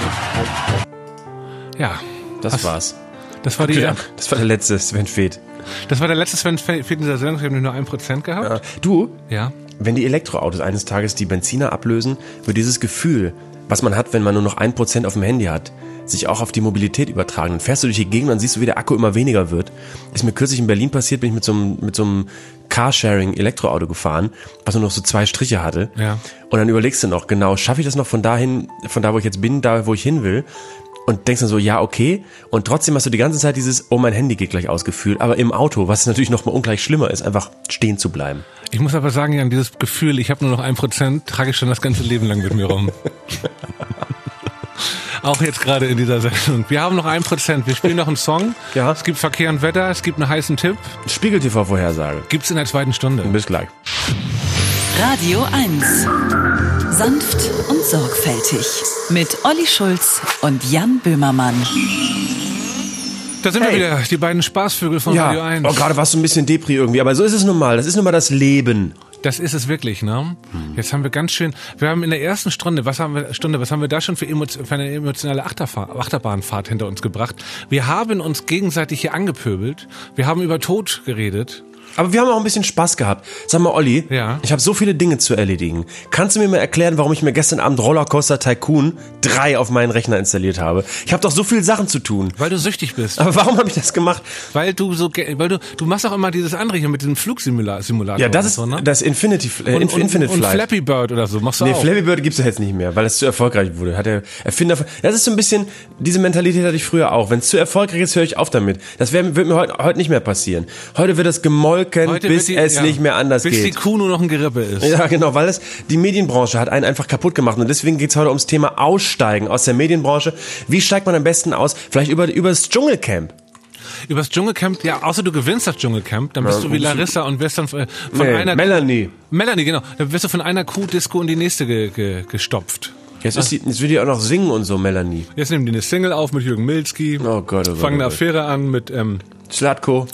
Ja. Das war's. Das war Das war der letzte Sven Feth. Das war der letzte Sven Feth in dieser Sendung. Wir haben nur 1% gehabt. Du? Ja. Wenn die Elektroautos eines Tages die Benziner ablösen, wird dieses Gefühl, was man hat, wenn man nur noch 1% auf dem Handy hat, sich auch auf die Mobilität übertragen. Dann fährst du durch die Gegend und siehst du, wie der Akku immer weniger wird. Ist mir kürzlich in Berlin passiert, bin ich mit so einem Carsharing-Elektroauto gefahren, was nur noch so 2 Striche hatte. Ja. Und dann überlegst du noch, genau, schaffe ich das noch von da, wo ich jetzt bin, da, wo ich hin will? Und denkst dann so, ja, okay. Und trotzdem hast du die ganze Zeit dieses, oh, mein Handy geht gleich aus Gefühl. Aber im Auto, was natürlich noch mal ungleich schlimmer ist, einfach stehen zu bleiben. Ich muss aber sagen, Jan, dieses Gefühl, ich habe nur noch 1%, trage ich schon das ganze Leben lang mit mir rum. Auch jetzt gerade in dieser Sendung. Wir haben noch 1%. Wir spielen noch einen Song. Ja. Es gibt Verkehr und Wetter. Es gibt einen heißen Tipp. Spiegel-TV-Vorhersage. Gibt's in der 2. Stunde. Bis gleich. Radio 1. Sanft und sorgfältig. Mit Olli Schulz und Jan Böhmermann. Da sind wir wieder, die beiden Spaßvögel von Radio 1. Oh, gerade warst du ein bisschen Depri irgendwie, aber so ist es nun mal. Das ist nun mal das Leben. Das ist es wirklich, ne? Jetzt haben wir wir haben in der ersten Stunde, was haben wir da schon für eine emotionale Achterbahnfahrt hinter uns gebracht? Wir haben uns gegenseitig hier angepöbelt. Wir haben über Tod geredet. Aber wir haben auch ein bisschen Spaß gehabt. Sag mal, Olli, Ja. Ich habe so viele Dinge zu erledigen. Kannst du mir mal erklären, warum ich mir gestern Abend Rollercoaster Tycoon 3 auf meinen Rechner installiert habe? Ich habe doch so viele Sachen zu tun. Weil du süchtig bist. Aber warum habe ich das gemacht? Weil du machst auch immer dieses andere hier mit diesem Flugsimulator. Ja, das ist so, ne? das Infinite und Flight. Flappy Bird oder so machst du auch. Flappy Bird gibt's doch jetzt nicht mehr, weil es zu erfolgreich wurde. Hat der Erfinder das ist so ein bisschen, diese Mentalität hatte ich früher auch. Wenn es zu erfolgreich ist, höre ich auf damit. Das wird mir heute nicht mehr passieren. Heute wird es gemolken, bis es nicht mehr anders geht. Bis die Kuh nur noch ein Gerippe ist. Ja, genau, weil die Medienbranche hat einen einfach kaputt gemacht. Und deswegen geht's heute ums Thema Aussteigen aus der Medienbranche. Wie steigt man am besten aus? Vielleicht über das Dschungelcamp. Übers Dschungelcamp, ja, außer du gewinnst das Dschungelcamp, dann bist du wie Larissa und wirst dann einer... Melanie, genau. Dann wirst du von einer Kuhdisco in die nächste gestopft. Jetzt will die auch noch singen und so, Melanie. Jetzt nehmen die eine Single auf mit Jürgen Milzki. Oh Gott, fangen eine Affäre an mit Zlatko.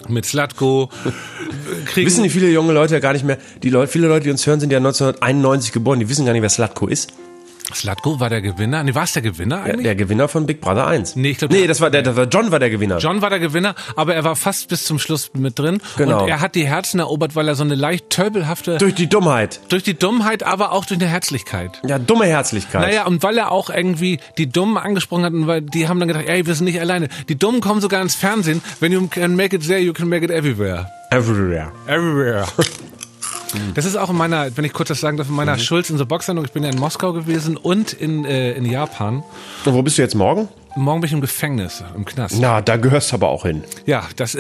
Wissen die viele junge Leute ja gar nicht mehr. Viele Leute, die uns hören, sind ja 1991 geboren. Die wissen gar nicht, wer Zlatko ist. Zlatko war der Gewinner? Nee, war es der Gewinner eigentlich? Der Gewinner von Big Brother 1. Nee, ich glaube... John war der Gewinner. John war der Gewinner, aber er war fast bis zum Schluss mit drin. Genau. Und er hat die Herzen erobert, weil er so eine leicht tölpelhafte... Durch die Dummheit, aber auch durch eine Herzlichkeit. Ja, dumme Herzlichkeit. Naja, und weil er auch irgendwie die Dummen angesprochen hat, und weil die haben dann gedacht, ey, wir sind nicht alleine. Die Dummen kommen sogar ins Fernsehen. When you can make it there, you can make it everywhere. Everywhere. Das ist auch wenn ich kurz das sagen darf, in meiner Schulz in the Box-Sendung. Ich bin ja in Moskau gewesen und in Japan. Und wo bist du jetzt morgen? Morgen bin ich im Gefängnis, im Knast. Na, da gehörst du aber auch hin. Ja, das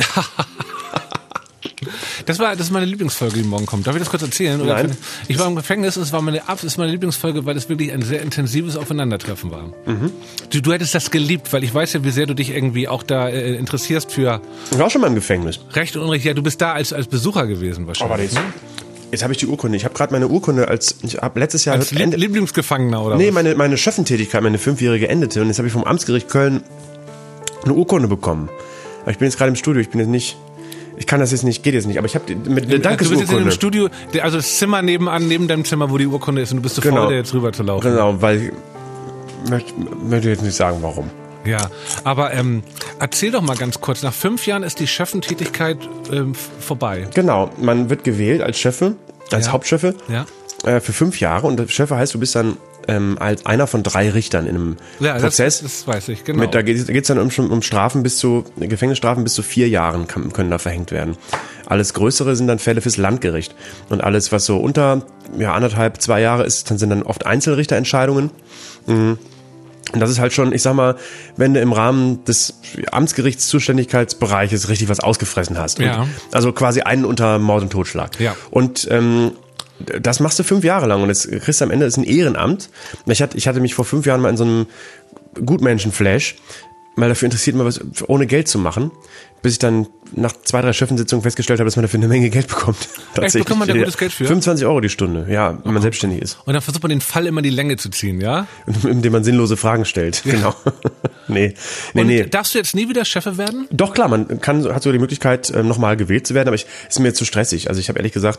ist meine Lieblingsfolge, die morgen kommt. Darf ich das kurz erzählen? Oder? Nein. Ich war im Gefängnis und es war meine Lieblingsfolge, weil es wirklich ein sehr intensives Aufeinandertreffen war. Mhm. Du hättest das geliebt, weil ich weiß ja, wie sehr du dich irgendwie auch da interessierst für... Ich war schon mal im Gefängnis. Recht und Unrecht. Ja, du bist da als Besucher gewesen wahrscheinlich. Jetzt habe ich die Urkunde. Ich habe gerade meine Urkunde ich habe letztes Jahr... Als Lieblingsgefangener, oder Nee, was? meine Schöffentätigkeit, meine 5-jährige endete. Und jetzt habe ich vom Amtsgericht Köln eine Urkunde bekommen. Aber ich bin jetzt gerade im Studio. Ich kann das jetzt nicht, geht jetzt nicht. Aber ich habe mit eine Dankesurkunde. Du bist jetzt in dem Studio, also das Zimmer neben deinem Zimmer, wo die Urkunde ist. Und du bist so faul, da jetzt rüber zu laufen. Genau, weil möchte jetzt nicht sagen, warum. Ja, aber erzähl doch mal ganz kurz. Nach 5 Jahren ist die Chefentätigkeit vorbei. Genau, man wird gewählt als Chefe, als Hauptchefe für 5 Jahre. Und Chefe heißt, du bist dann als einer von 3 Richtern in einem Prozess. Das weiß ich, genau. Da geht's dann um Strafen Gefängnisstrafen bis zu 4 Jahren können da verhängt werden. Alles Größere sind dann Fälle fürs Landgericht. Und alles, was so unter 1,5, 2 Jahre ist, dann sind dann oft Einzelrichterentscheidungen. Und das ist halt schon, ich sag mal, wenn du im Rahmen des Amtsgerichtszuständigkeitsbereiches richtig was ausgefressen hast. Ja. Und also quasi einen unter Mord und Totschlag. Ja. Und das machst du 5 Jahre lang und jetzt kriegst du am Ende, das ist ein Ehrenamt. Ich hatte mich vor 5 Jahren mal in so einem Gutmenschen-Flash mal dafür interessiert, mal was ohne Geld zu machen, bis ich dann nach 2, 3 Chefensitzungen festgestellt habe, dass man dafür eine Menge Geld bekommt. Echt, bekommt man da gutes Geld für? 25 € die Stunde, ja, wenn man selbstständig ist. Und dann versucht man den Fall immer die Länge zu ziehen, ja? Indem man sinnlose Fragen stellt, genau. Nee. Darfst du jetzt nie wieder Chefe werden? Doch, klar, hat sogar die Möglichkeit, nochmal gewählt zu werden, aber ist mir zu stressig. Also ich habe ehrlich gesagt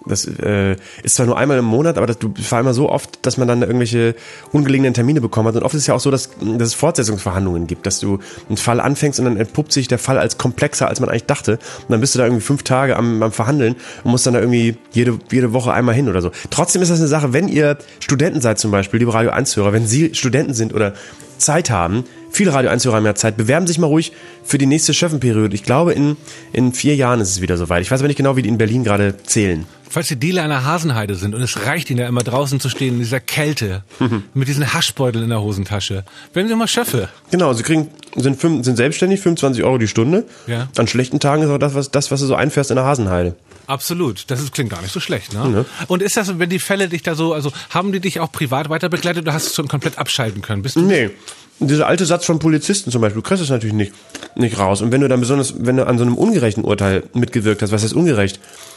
Das ist zwar nur einmal im Monat, aber du war immer so oft, dass man dann irgendwelche ungelegenen Termine bekommen hat. Und oft ist es ja auch so, dass es Fortsetzungsverhandlungen gibt, dass du einen Fall anfängst und dann entpuppt sich der Fall als komplexer, als man eigentlich dachte. Und dann bist du da irgendwie 5 Tage am Verhandeln und musst dann da irgendwie jede Woche einmal hin oder so. Trotzdem ist das eine Sache, wenn ihr Studenten seid zum Beispiel, liebe Radio 1-Hörer, wenn Sie Studenten sind oder Zeit haben, viele Radio 1-Hörer haben ja Zeit, bewerben sich mal ruhig für die nächste Schöffenperiode. Ich glaube, in 4 Jahren ist es wieder soweit. Ich weiß aber nicht genau, wie die in Berlin gerade zählen. Falls die Dealer an der Hasenheide sind und es reicht ihnen ja immer draußen zu stehen in dieser Kälte mit diesen Haschbeuteln in der Hosentasche, werden sie mal Schöffe. Genau, sie sind selbstständig, 25 € die Stunde. Ja. An schlechten Tagen ist auch das, was du so einfährst in der Hasenheide. Absolut, klingt gar nicht so schlecht, ne? Und ist das, wenn die Fälle dich da so, also haben die dich auch privat weiter begleitet oder hast du schon komplett abschalten können? Nee. Dieser alte Satz von Polizisten zum Beispiel, du kriegst das natürlich nicht raus. Und wenn du dann wenn du an so einem ungerechten Urteil mitgewirkt hast, was heißt ungerecht?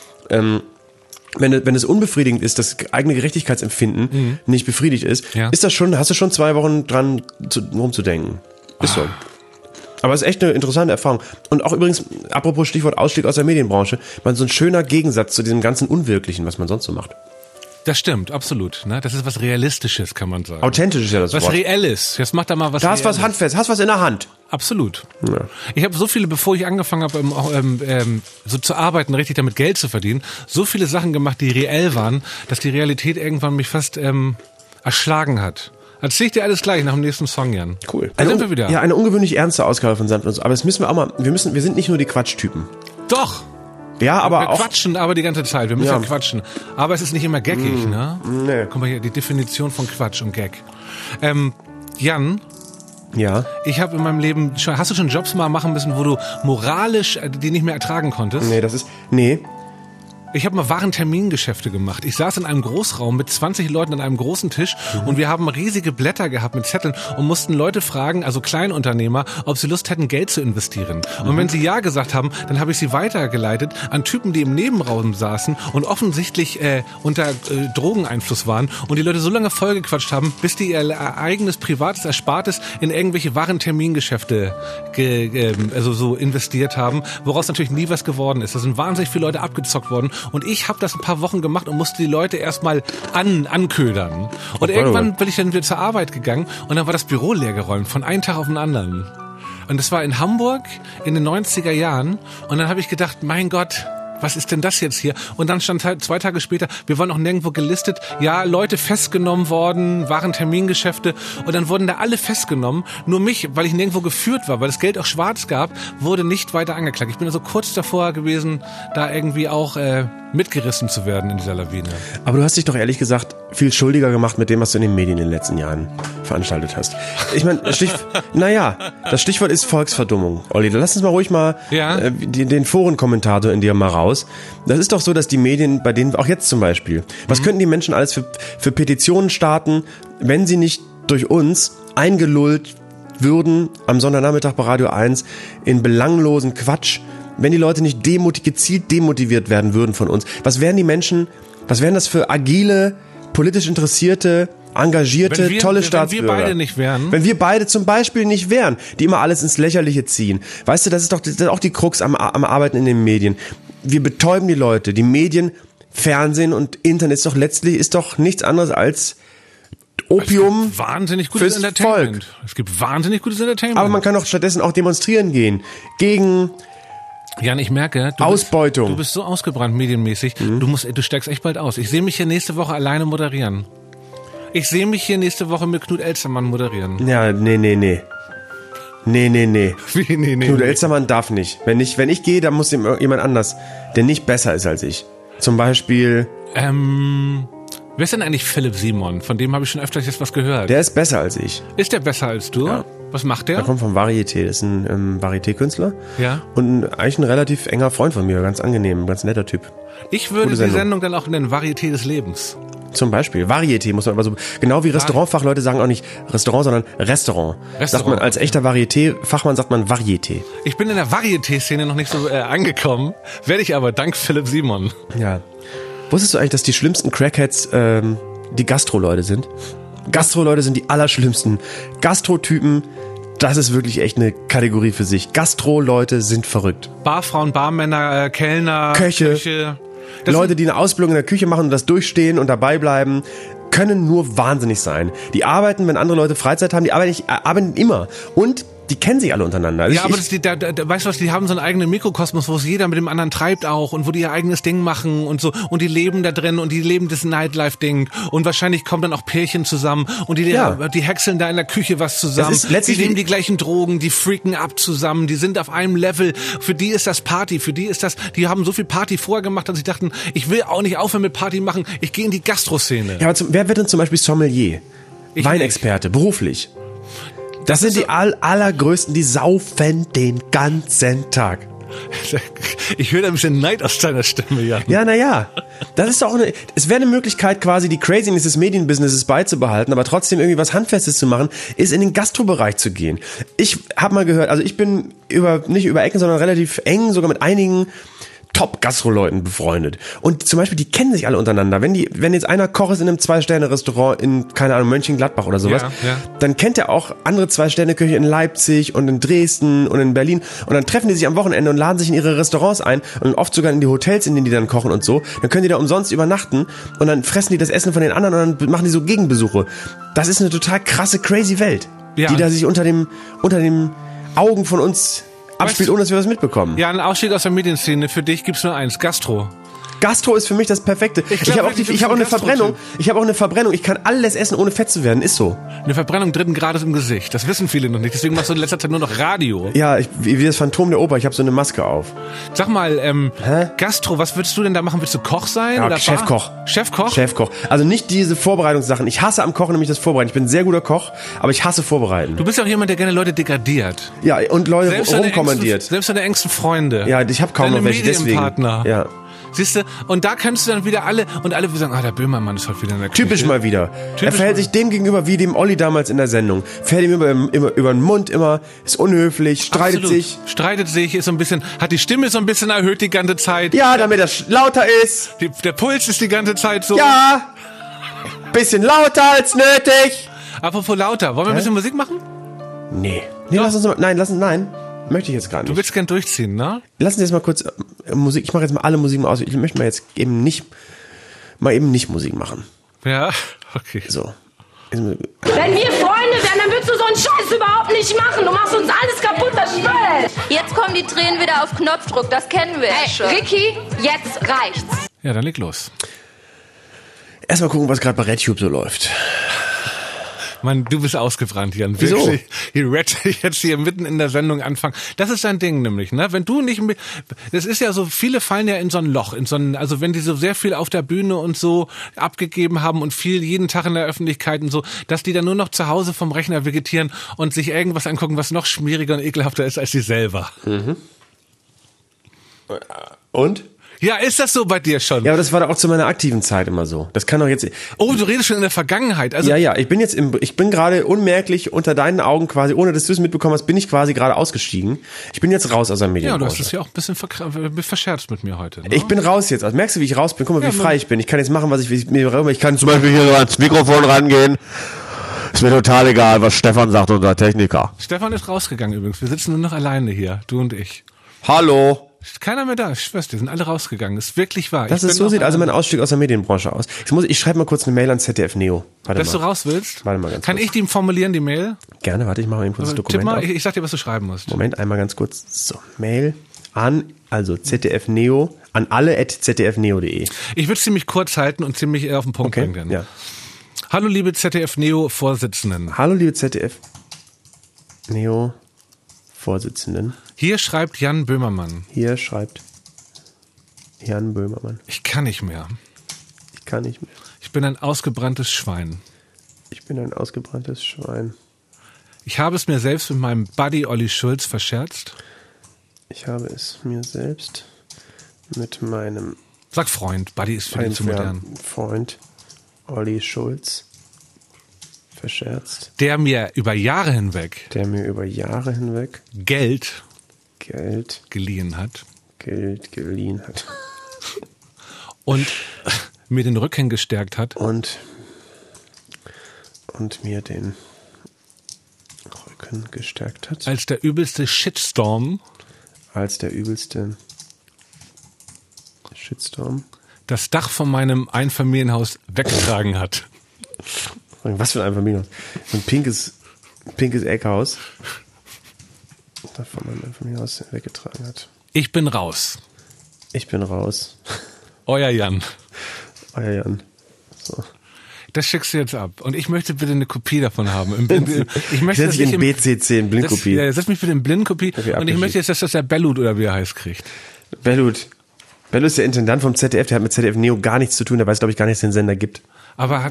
Wenn es unbefriedigend ist, das eigene Gerechtigkeitsempfinden nicht befriedigt ist, ist das schon, hast du schon 2 Wochen dran rumzudenken. Ist so. Aber es ist echt eine interessante Erfahrung. Und auch übrigens, apropos Stichwort Ausstieg aus der Medienbranche, so ein schöner Gegensatz zu diesem ganzen Unwirklichen, was man sonst so macht. Das stimmt, absolut. Ne? Das ist was Realistisches, kann man sagen. Authentisch ist ja das Wort. Was Reelles. Jetzt macht da mal was Da hast was handfest, hast was in der Hand. Absolut. Ja. Ich habe so viele, bevor ich angefangen habe, so zu arbeiten, richtig damit Geld zu verdienen, so viele Sachen gemacht, die reell waren, dass die Realität irgendwann mich fast erschlagen hat. Erzähl ich dir alles gleich nach dem nächsten Song, Jan. Cool. Da sind wir wieder. Ja, eine ungewöhnlich ernste Ausgabe von Sanft und so. Aber das müssen wir auch mal, wir sind nicht nur die Quatschtypen. Doch! Ja, aber wir auch. quatschen aber die ganze Zeit. Wir müssen ja quatschen. Aber es ist nicht immer gaggig, ne? Nee. Guck mal hier, die Definition von Quatsch und Gag. Jan? Ja. Ich habe in meinem Leben hast du schon Jobs mal machen müssen, wo du moralisch die nicht mehr ertragen konntest? Nee. Ich habe mal Warentermingeschäfte gemacht. Ich saß in einem Großraum mit 20 Leuten an einem großen Tisch und wir haben riesige Blätter gehabt mit Zetteln und mussten Leute fragen, also Kleinunternehmer, ob sie Lust hätten, Geld zu investieren. Und wenn sie ja gesagt haben, dann habe ich sie weitergeleitet an Typen, die im Nebenraum saßen und offensichtlich unter Drogeneinfluss waren und die Leute so lange vollgequatscht haben, bis die ihr eigenes privates Erspartes in irgendwelche Warentermingeschäfte so investiert haben, woraus natürlich nie was geworden ist. Da sind wahnsinnig viele Leute abgezockt worden. Und ich habe das ein paar Wochen gemacht und musste die Leute erstmal anködern. Und irgendwann bin ich dann wieder zur Arbeit gegangen und dann war das Büro leer geräumt, von einem Tag auf den anderen. Und das war in Hamburg in den 90er Jahren. Und dann habe ich gedacht, mein Gott, was ist denn das jetzt hier? Und dann stand halt 2 Tage später, wir waren auch nirgendwo gelistet, ja, Leute festgenommen worden, waren Termingeschäfte und dann wurden da alle festgenommen. Nur mich, weil ich nirgendwo geführt war, weil das Geld auch schwarz gab, wurde nicht weiter angeklagt. Ich bin also kurz davor gewesen, da irgendwie auch mitgerissen zu werden in dieser Lawine. Aber du hast dich doch ehrlich gesagt viel schuldiger gemacht mit dem, was du in den Medien in den letzten Jahren veranstaltet hast. Ich meine, das Stichwort ist Volksverdummung. Olli, lass uns mal ruhig mal den Forenkommentator in dir mal raus. Das ist doch so, dass die Medien, bei denen, auch jetzt zum Beispiel, was könnten die Menschen alles für Petitionen starten, wenn sie nicht durch uns eingelullt würden am Sonntagnachmittag bei Radio 1 in belanglosen Quatsch, wenn die Leute nicht gezielt demotiviert werden würden von uns. Was wären das für agile, politisch interessierte, engagierte, tolle Staatsbürger? Wenn wir beide nicht wären. Wenn wir beide zum Beispiel nicht wären, die immer alles ins Lächerliche ziehen. Weißt du, das ist doch auch die Krux am Arbeiten in den Medien. Wir betäuben die Leute. Die Medien, Fernsehen und Internet ist doch nichts anderes als Opium wahnsinnig gutes fürs Volk. Es gibt wahnsinnig gutes Entertainment. Aber man kann doch stattdessen auch demonstrieren gehen. Gegen Jan, ich merke, Ausbeutung. Du bist so ausgebrannt medienmäßig. Du steigst echt bald aus. Ich sehe mich hier nächste Woche alleine moderieren. Ich sehe mich hier nächste Woche mit Knut Elstermann moderieren. Ja, nee. Wie, nee? Knut Elstermann darf nicht. Wenn ich gehe, dann muss jemand anders, der nicht besser ist als ich. Zum Beispiel wer ist denn eigentlich Philipp Simon? Von dem habe ich schon öfters jetzt was gehört. Der ist besser als ich. Ist der besser als du? Ja. Was macht der? Der kommt vom Varieté. Das ist ein Varieté-Künstler. Ja. Und eigentlich ein relativ enger Freund von mir. Ganz angenehm, ganz netter Typ. Ich würde die Sendung dann auch nennen Varieté des Lebens. Zum Beispiel. Varieté muss man aber so, genau wie Restaurantfachleute sagen auch nicht Restaurant, sondern Restaurant. Sagt man als echter Varieté-Fachmann sagt man Varieté. Ich bin in der Varieté-Szene noch nicht so angekommen. Werde ich aber, dank Philipp Simon. Ja. Wusstest du eigentlich, dass die schlimmsten Crackheads die Gastro-Leute sind? Gastro-Leute sind die allerschlimmsten. Gastro-Typen, das ist wirklich echt eine Kategorie für sich. Gastro-Leute sind verrückt. Barfrauen, Barmänner, Kellner, Köche. Leute, die eine Ausbildung in der Küche machen und das durchstehen und dabei bleiben, können nur wahnsinnig sein. Die arbeiten, wenn andere Leute Freizeit haben, die arbeiten immer. Und die kennen sich alle untereinander. Also ja, aber weißt du was, die haben so einen eigenen Mikrokosmos, wo es jeder mit dem anderen treibt auch und wo die ihr eigenes Ding machen und so und die leben da drin und die leben das Nightlife-Ding und wahrscheinlich kommen dann auch Pärchen zusammen und die häckseln da in der Küche was zusammen. Das ist letztlich die nehmen die gleichen Drogen, die freaken ab zusammen, die sind auf einem Level. Für die ist das Party, die haben so viel Party vorher gemacht, dass sie dachten, ich will auch nicht aufhören mit Party machen, ich gehe in die Gastroszene. Ja, aber wer wird denn zum Beispiel Sommelier? Weinexperte, beruflich. Das sind die allergrößten, die saufen den ganzen Tag. Ich höre da ein bisschen Neid aus deiner Stimme, Jan. Ja, naja. Das ist doch es wäre eine Möglichkeit, quasi die Craziness des Medienbusinesses beizubehalten, aber trotzdem irgendwie was Handfestes zu machen, ist in den Gastrobereich zu gehen. Ich habe mal gehört, also ich bin nicht über Ecken, sondern relativ eng, sogar mit einigen Top-Gastro-Leuten befreundet. Und zum Beispiel, die kennen sich alle untereinander. Wenn jetzt einer Koch ist in einem 2-Sterne-Restaurant in, keine Ahnung, Mönchengladbach oder sowas, dann kennt er auch andere 2-Sterne-Köche in Leipzig und in Dresden und in Berlin. Und dann treffen die sich am Wochenende und laden sich in ihre Restaurants ein und oft sogar in die Hotels, in denen die dann kochen und so. Dann können die da umsonst übernachten und dann fressen die das Essen von den anderen und dann machen die so Gegenbesuche. Das ist eine total krasse, crazy Welt, die da sich unter den Augen von uns abspielt, ohne dass wir was mitbekommen. Ja, ein Ausstieg aus der Medienszene. Für dich gibt's nur eins: Gastro. Gastro ist für mich das Perfekte. Ich habe auch eine Verbrennung. Ich habe auch eine Verbrennung. Ich kann alles essen, ohne fett zu werden. Ist so. Eine Verbrennung 3. Grades im Gesicht. Das wissen viele noch nicht. Deswegen machst du in letzter Zeit nur noch Radio. Ja, wie das Phantom der Oper. Ich habe so eine Maske auf. Sag mal, Gastro, was würdest du denn da machen? Willst du Koch sein? Ja, oder Chefkoch. Chefkoch? Chefkoch. Also nicht diese Vorbereitungssachen. Ich hasse am Kochen nämlich das Vorbereiten. Ich bin ein sehr guter Koch, aber ich hasse Vorbereiten. Du bist ja auch jemand, der gerne Leute degradiert. Ja, und Leute rumkommandiert. Selbst deine engsten Freunde. Ja, ich habe kaum noch welche, deswegen. Ja. Siehst du, und da kannst du dann wieder alle sagen, der Böhmermann ist heute wieder in der Küche. Typisch mal wieder. Er verhält sich dem gegenüber wie dem Olli damals in der Sendung. Fährt ihm über den Mund immer, ist unhöflich, streitet sich. Ist so ein bisschen, hat die Stimme so ein bisschen erhöht die ganze Zeit. Ja, damit das lauter ist. Der Puls ist die ganze Zeit so. Ja, bisschen lauter als nötig. Apropos lauter, wollen wir ein bisschen Musik machen? Nee, lass uns mal, nein. Möchte ich jetzt gar nicht. Du willst gern durchziehen, ne? Lassen Sie jetzt mal kurz Musik. Ich mache jetzt mal alle Musik mal aus. Ich möchte mal jetzt eben nicht Musik machen. Ja, okay. So. Wenn wir Freunde wären, dann würdest du so einen Scheiß überhaupt nicht machen. Du machst uns alles kaputt, das Spiel. Jetzt kommen die Tränen wieder auf Knopfdruck. Das kennen wir schon. Ricky, jetzt reicht's. Ja, dann leg los. Erstmal gucken, was gerade bei RedTube so läuft. Mann, du bist ausgebrannt, Jan. Wieso? Jetzt hier mitten in der Sendung anfangen. Das ist dein Ding nämlich, ne? Wenn du nicht, das ist ja so, viele fallen ja in so ein Loch, also wenn die so sehr viel auf der Bühne und so abgegeben haben und viel jeden Tag in der Öffentlichkeit und so, dass die dann nur noch zu Hause vom Rechner vegetieren und sich irgendwas angucken, was noch schmieriger und ekelhafter ist als sie selber. Mhm. Und? Ja, ist das so bei dir schon? Ja, aber das war doch auch zu meiner aktiven Zeit immer so. Das kann doch jetzt... Oh, du redest schon in der Vergangenheit. Also ja, ich bin gerade unmerklich unter deinen Augen quasi, ohne dass du es mitbekommen hast, bin ich quasi gerade ausgestiegen. Ich bin jetzt raus aus der Medienbranche. Ja, du hast es ja auch ein bisschen verscherzt mit mir heute. Ne? Ich bin raus jetzt. Also merkst du, wie ich raus bin? Guck mal, wie frei ich bin. Ich kann jetzt machen, was ich mir... Ich kann zum Beispiel hier so ans Mikrofon rangehen. Ist mir total egal, was Stefan sagt, unser Techniker. Stefan ist rausgegangen übrigens. Wir sitzen nur noch alleine hier, du und ich. Hallo. Keiner mehr da, ich schwör's dir, sind alle rausgegangen. Das ist wirklich wahr. So sieht also mein Ausstieg aus der Medienbranche aus. Ich schreibe mal kurz eine Mail an ZDF Neo. Dass du raus willst? Warte mal ganz kurz. Kann ich die formulieren, die Mail? Gerne, warte, ich mache mal kurz das Dokument auf. Ich sag dir, was du schreiben musst. Moment, einmal ganz kurz. So, Mail an, also ZDF Neo, an alle@zdfneo.de. Ich würde es ziemlich kurz halten und ziemlich auf den Punkt bringen. Ja. Hallo liebe ZDF Neo Vorsitzenden. Hallo liebe ZDF Neo Vorsitzenden. Hier schreibt Jan Böhmermann. Hier schreibt Jan Böhmermann. Ich kann nicht mehr. Ich kann nicht mehr. Ich bin ein ausgebranntes Schwein. Ich bin ein ausgebranntes Schwein. Ich habe es mir selbst mit meinem Buddy Olli Schulz verscherzt. Ich habe es mir selbst mit meinem... Sag Freund, Buddy ist für dich zu modern. Freund Olli Schulz verscherzt. Der mir über Jahre hinweg Geld geliehen hat. Und mir den Rücken gestärkt hat. Und mir den Rücken gestärkt hat. Als der übelste Shitstorm Shitstorm. Das Dach von meinem Einfamilienhaus weggetragen hat. Was für ein Einfamilienhaus? Ein pinkes Eckhaus. Das von meinem Einfamilienhaus weggetragen hat. Ich bin raus. Ich bin raus. Euer Jan. Euer Jan. So. Das schickst du jetzt ab. Und ich möchte bitte eine Kopie davon haben. Ich möchte, setz dich in BCC, in Blindkopie. Setz mich bitte in Blindkopie. Und ich möchte jetzt, dass das der Bellut oder wie er heißt kriegt. Bellut ist der Intendant vom ZDF, der hat mit ZDF Neo gar nichts zu tun, der weiß, glaube ich, gar nicht, dass es den Sender gibt. Aber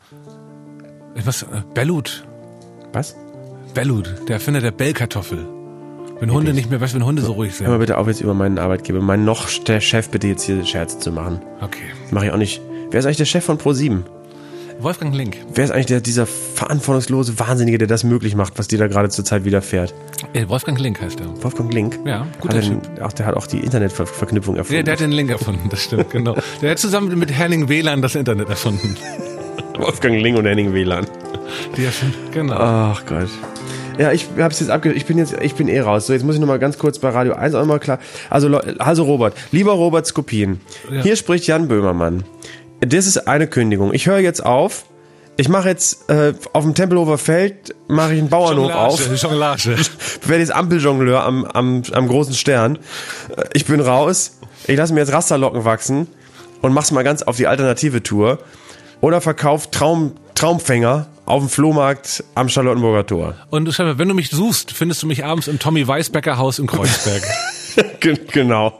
Bellut. Was? Bellut, der Erfinder der Bellkartoffel. Wenn Hunde nicht mehr, wenn Hunde so ruhig sind. Hör mal bitte auf, jetzt über meinen Arbeitgeber, der Chef, bitte jetzt hier Scherze zu machen. Okay. Mache ich auch nicht. Wer ist eigentlich der Chef von Pro7? Wolfgang Link. Wer ist eigentlich dieser verantwortungslose Wahnsinnige, der das möglich macht, was dir da gerade zur Zeit widerfährt? Wolfgang Link heißt er. Wolfgang Link? Ja, guter Typ. Der hat auch die Internetverknüpfung erfunden. Ja, der hat den Link erfunden, das stimmt, genau. Der hat zusammen mit Henning WLAN das Internet erfunden. Wolfgang Link und Henning WLAN. Genau. Ach Gott. Ja, ich hab's jetzt ich bin eh raus. So, jetzt muss ich nochmal ganz kurz bei Radio 1 auch mal klar. Also Robert, lieber Robert Skopin, Hier spricht Jan Böhmermann. Das ist eine Kündigung. Ich höre jetzt auf. Ich mache jetzt auf dem Tempelhofer Feld mache ich einen Bauernhof auf. Jonglage. Ich werde jetzt Ampeljongleur am großen Stern. Ich bin raus. Ich lasse mir jetzt Rasterlocken wachsen und mach's mal ganz auf die alternative Tour. Oder verkauf Traumfänger auf dem Flohmarkt am Charlottenburger Tor. Und wenn du mich suchst, findest du mich abends im Tommy Weisbecker Haus in Kreuzberg. Genau.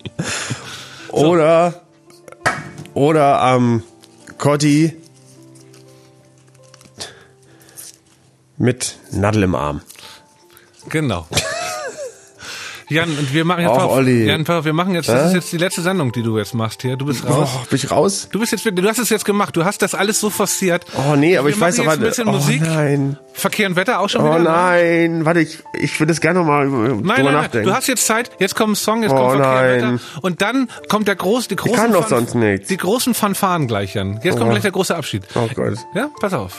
Oder am Kotti mit Nadel im Arm. Genau. Jan, und wir machen jetzt das ist jetzt die letzte Sendung, die du jetzt machst hier. Du bist raus. Bin ich raus? Du hast es jetzt gemacht. Du hast das alles so forciert. Oh nee, aber ich weiß aber ein bisschen Musik. Nein. Verkehr und Wetter auch schon wieder. Oh nein, warte, ich will das gerne nochmal drüber nachdenken. Du hast jetzt Zeit. Jetzt kommt ein Song, jetzt kommt Verkehr und Wetter. Und dann kommt die großen ich kann doch sonst nichts. Die großen Fanfaren gleich, Jan. Jetzt kommt gleich der große Abschied. Oh Gott. Ja, pass auf.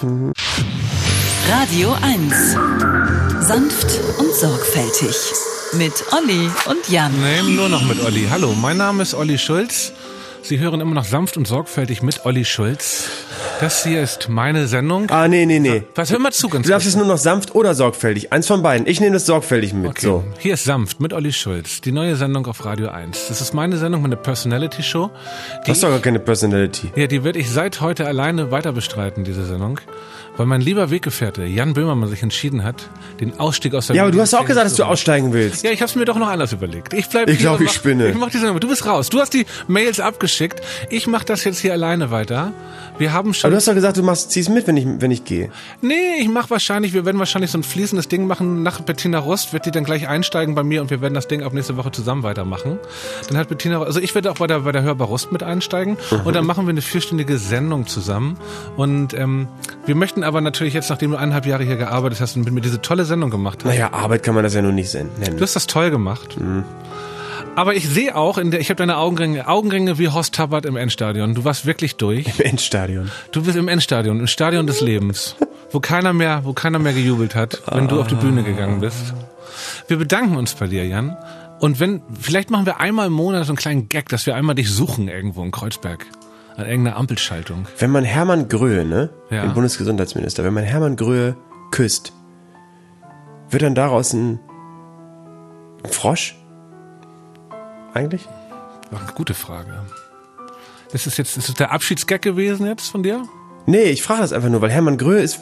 Radio 1. Sanft und sorgfältig. Mit Olli und Jan. Nee, nur noch mit Olli. Hallo, mein Name ist Olli Schulz. Sie hören immer noch sanft und sorgfältig mit Olli Schulz. Das hier ist meine Sendung. Ah, nee. Was, hör mal zu, ganz Du darfst es nur noch sanft oder sorgfältig. Eins von beiden. Ich nehme das sorgfältig mit. Okay. So. Hier ist sanft mit Olli Schulz. Die neue Sendung auf Radio 1. Das ist meine Sendung, meine Personality-Show. Du hast doch gar keine Personality. Ja, die werde ich seit heute alleine weiter bestreiten, diese Sendung. Weil mein lieber Weggefährte Jan Böhmermann sich entschieden hat, den Ausstieg aus der... Ja, aber du hast auch gesagt, dass du aussteigen willst. Ja, ich habe es mir doch noch anders überlegt. Ich glaube, ich spinne. Ich mach die Sendung. Du bist raus. Du hast die Mails abgeschickt. Ich mache das jetzt hier alleine weiter. Wir haben schon... Aber du hast doch gesagt, du ziehst mit, wenn ich gehe. Nee, wir werden wahrscheinlich so ein fließendes Ding machen. Nach Bettina Rust wird die dann gleich einsteigen bei mir und wir werden das Ding ab nächste Woche zusammen weitermachen. Dann hat Bettina, also ich werde auch bei der Hörbar Rust mit einsteigen und dann machen wir eine 4-stündige Sendung zusammen. Und wir möchten aber natürlich jetzt, nachdem du 1,5 Jahre hier gearbeitet hast und mit mir diese tolle Sendung gemacht hast. Naja, Arbeit kann man das ja nur nicht nennen. Du hast das toll gemacht. Aber ich sehe auch, ich habe deine Augenringe wie Horst Tappert im Endstadion. Du warst wirklich durch. Im Endstadion? Du bist im Endstadion, im Stadion des Lebens, wo keiner mehr gejubelt hat, wenn du auf die Bühne gegangen bist. Wir bedanken uns bei dir, Jan. Und vielleicht machen wir einmal im Monat so einen kleinen Gag, dass wir einmal dich suchen irgendwo in Kreuzberg. An irgendeiner Ampelschaltung. Wenn man Hermann Gröhe, Ja. Den Bundesgesundheitsminister, wenn man Hermann Gröhe küsst, wird dann daraus ein Frosch? Eigentlich? Ach, gute Frage. Ist das der Abschiedsgag gewesen jetzt von dir? Nee, ich frage das einfach nur, weil Hermann Gröhe ist,